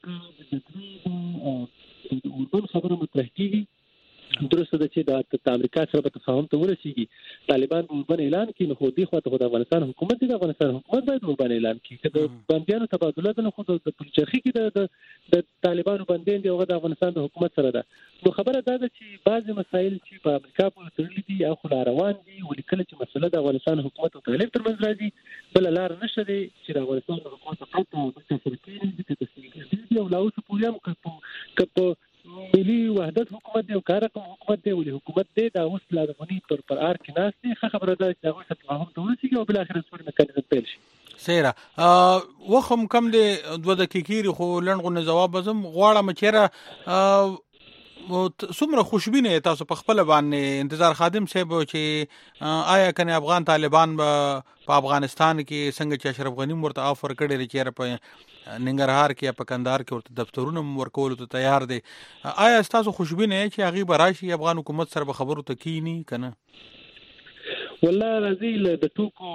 S7: چې د اردن خبره مطرح کیږي درسته ده چې د امریکا سره په تفاهم ته ورسیږي طالبان به ورباندې اعلان کړي. نو خو دې خواته د افغانستان حکومت د افغانستان حکومت باید ورباندې اعلان کړي چې د بندیانو تبادله ده. نو خو د پلچرخي کې د طالبانو بندیان دی او د افغانستان د حکومت سره ده. نو خبره دا ده چې بعضي مسایل چې په امریکا پورې تړلي دي او خو روان دي ولیکل چې مسله د افغانستان حکومت او طالب ترمنځ راځي بل لار نشته دی چې د افغانستان حکومت پټه د سرکینې د تسلیمي دي او لا اوس پورې هم کپ ملي وحدت حکومت دی او کارکم حکومت دی ولې حکومت دی دا اوس لا د غنی پر ار کې ناس دي خبره ده چې هغه څه تفاهم ته ورسیږي او بل اخر سره میکانیزم پیل شي.
S3: سیره وخم کم دی 2 دقیقې خو لنډغو جواب بزم غواړم چې څومره خوشبینه تاسو په خپل باندې انتظار خادم صاحب چې آیا کنه افغان طالبان په افغانستان کې څنګه چې اشرف غنی ورته آفر کړی چې په ننګرهار کې یا په کندهار کې ورته دفترونه ورکول ته تیار دي آیا تاسو خوشبینه چې هغه براشي افغان حکومت سره به خبرو ته کینی کنه؟
S7: والله راځي د ټوکو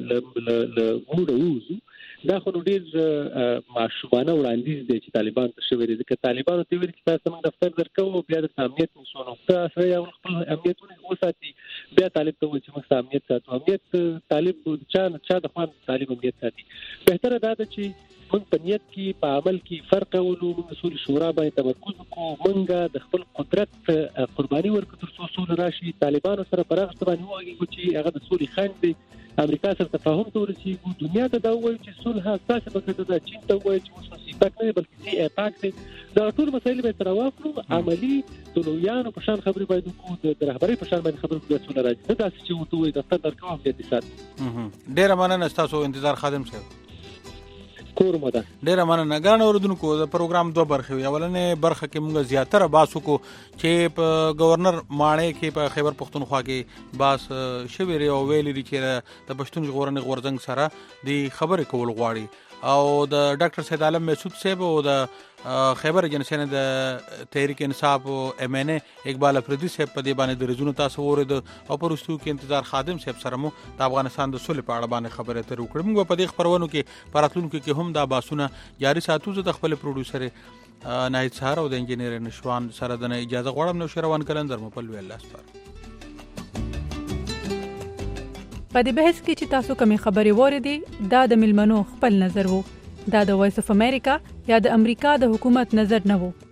S7: ل وړو دا خو ډېر معشوبانه وړاندیز دی چې طالبان ته شوی دی ځکه طالبانو ته ویل چې تاسو موږ دفتر درکو بیا د امنیت مسوول ته سره یو خپل امنیتونه وساتي بیا طالب ته وایي چې موږ امنیت ساتو. امنیت طالب چا د خوان طالب امنیت ساتي. بهتره دا ده چې موږ په نیت کې په عمل کې فرق ولو موږ اصول شورا باندې تمرکز وکړو موږ د خپل قدرت قرباني ورکړو تر څو سول راشي طالبانو سره پرغه باندې وایي چې هغه د سولې خنډ دی امریکا سره تفاهم ته ورسیږي دنیا ته دا وایي چې صلح اساسي بکته دا چین ته وایي چې اوس سیپاک نه بلکې سی اپاک دی. دا ټول مسایل به تر واخلو عملی دلویانو په شان خبرې باید وکړو د رهبرۍ په شان باندې خبرې وکړو صلح راځي نه دا چې وته وایي دفتر درکو امنیت ساتي.
S3: ډیر مننه تاسو انتظار خادم صاحب.
S7: کورمه ده
S3: ډیره مننه. ګران اوردونکو د پروګرام 2 برخې اولنې برخه کې موږ زیاتره باسو کو چې په گورنر ماڼۍ کې په خیبر پختونخوا کې باس شوی ری او ویلي چې د پښتون ژغورنې غورځنګ سره د خبرې کول غواړي او د ډاکټر سید عالم مسعود صاحب او د خیبر ایجنسی د تحریک انصاف او ام ان ای اقبال افریدی صاحب په دې باندې د رزونو تاسو ورید او پرستو کې انتظار خادم صاحب سره مو د افغانستان د صلح په اړه باندې خبره تر وکړم. موږ په دې خبرونو کې پراتلونکو کې هم دا باسونه جاری ساتو. زه د خپل پروډوسر ناهید سهار او د انجینیر نشوان سره د اجازه غواړم نو شروان کلندر مو په لوی الله ستاره.
S8: په دې بحث کې چې تاسو کومې خبرې واردې دا د ملمنو خپل نظر وو. دا د وایس اف امریکا یا د امریکا د حکومت نظر نه وو.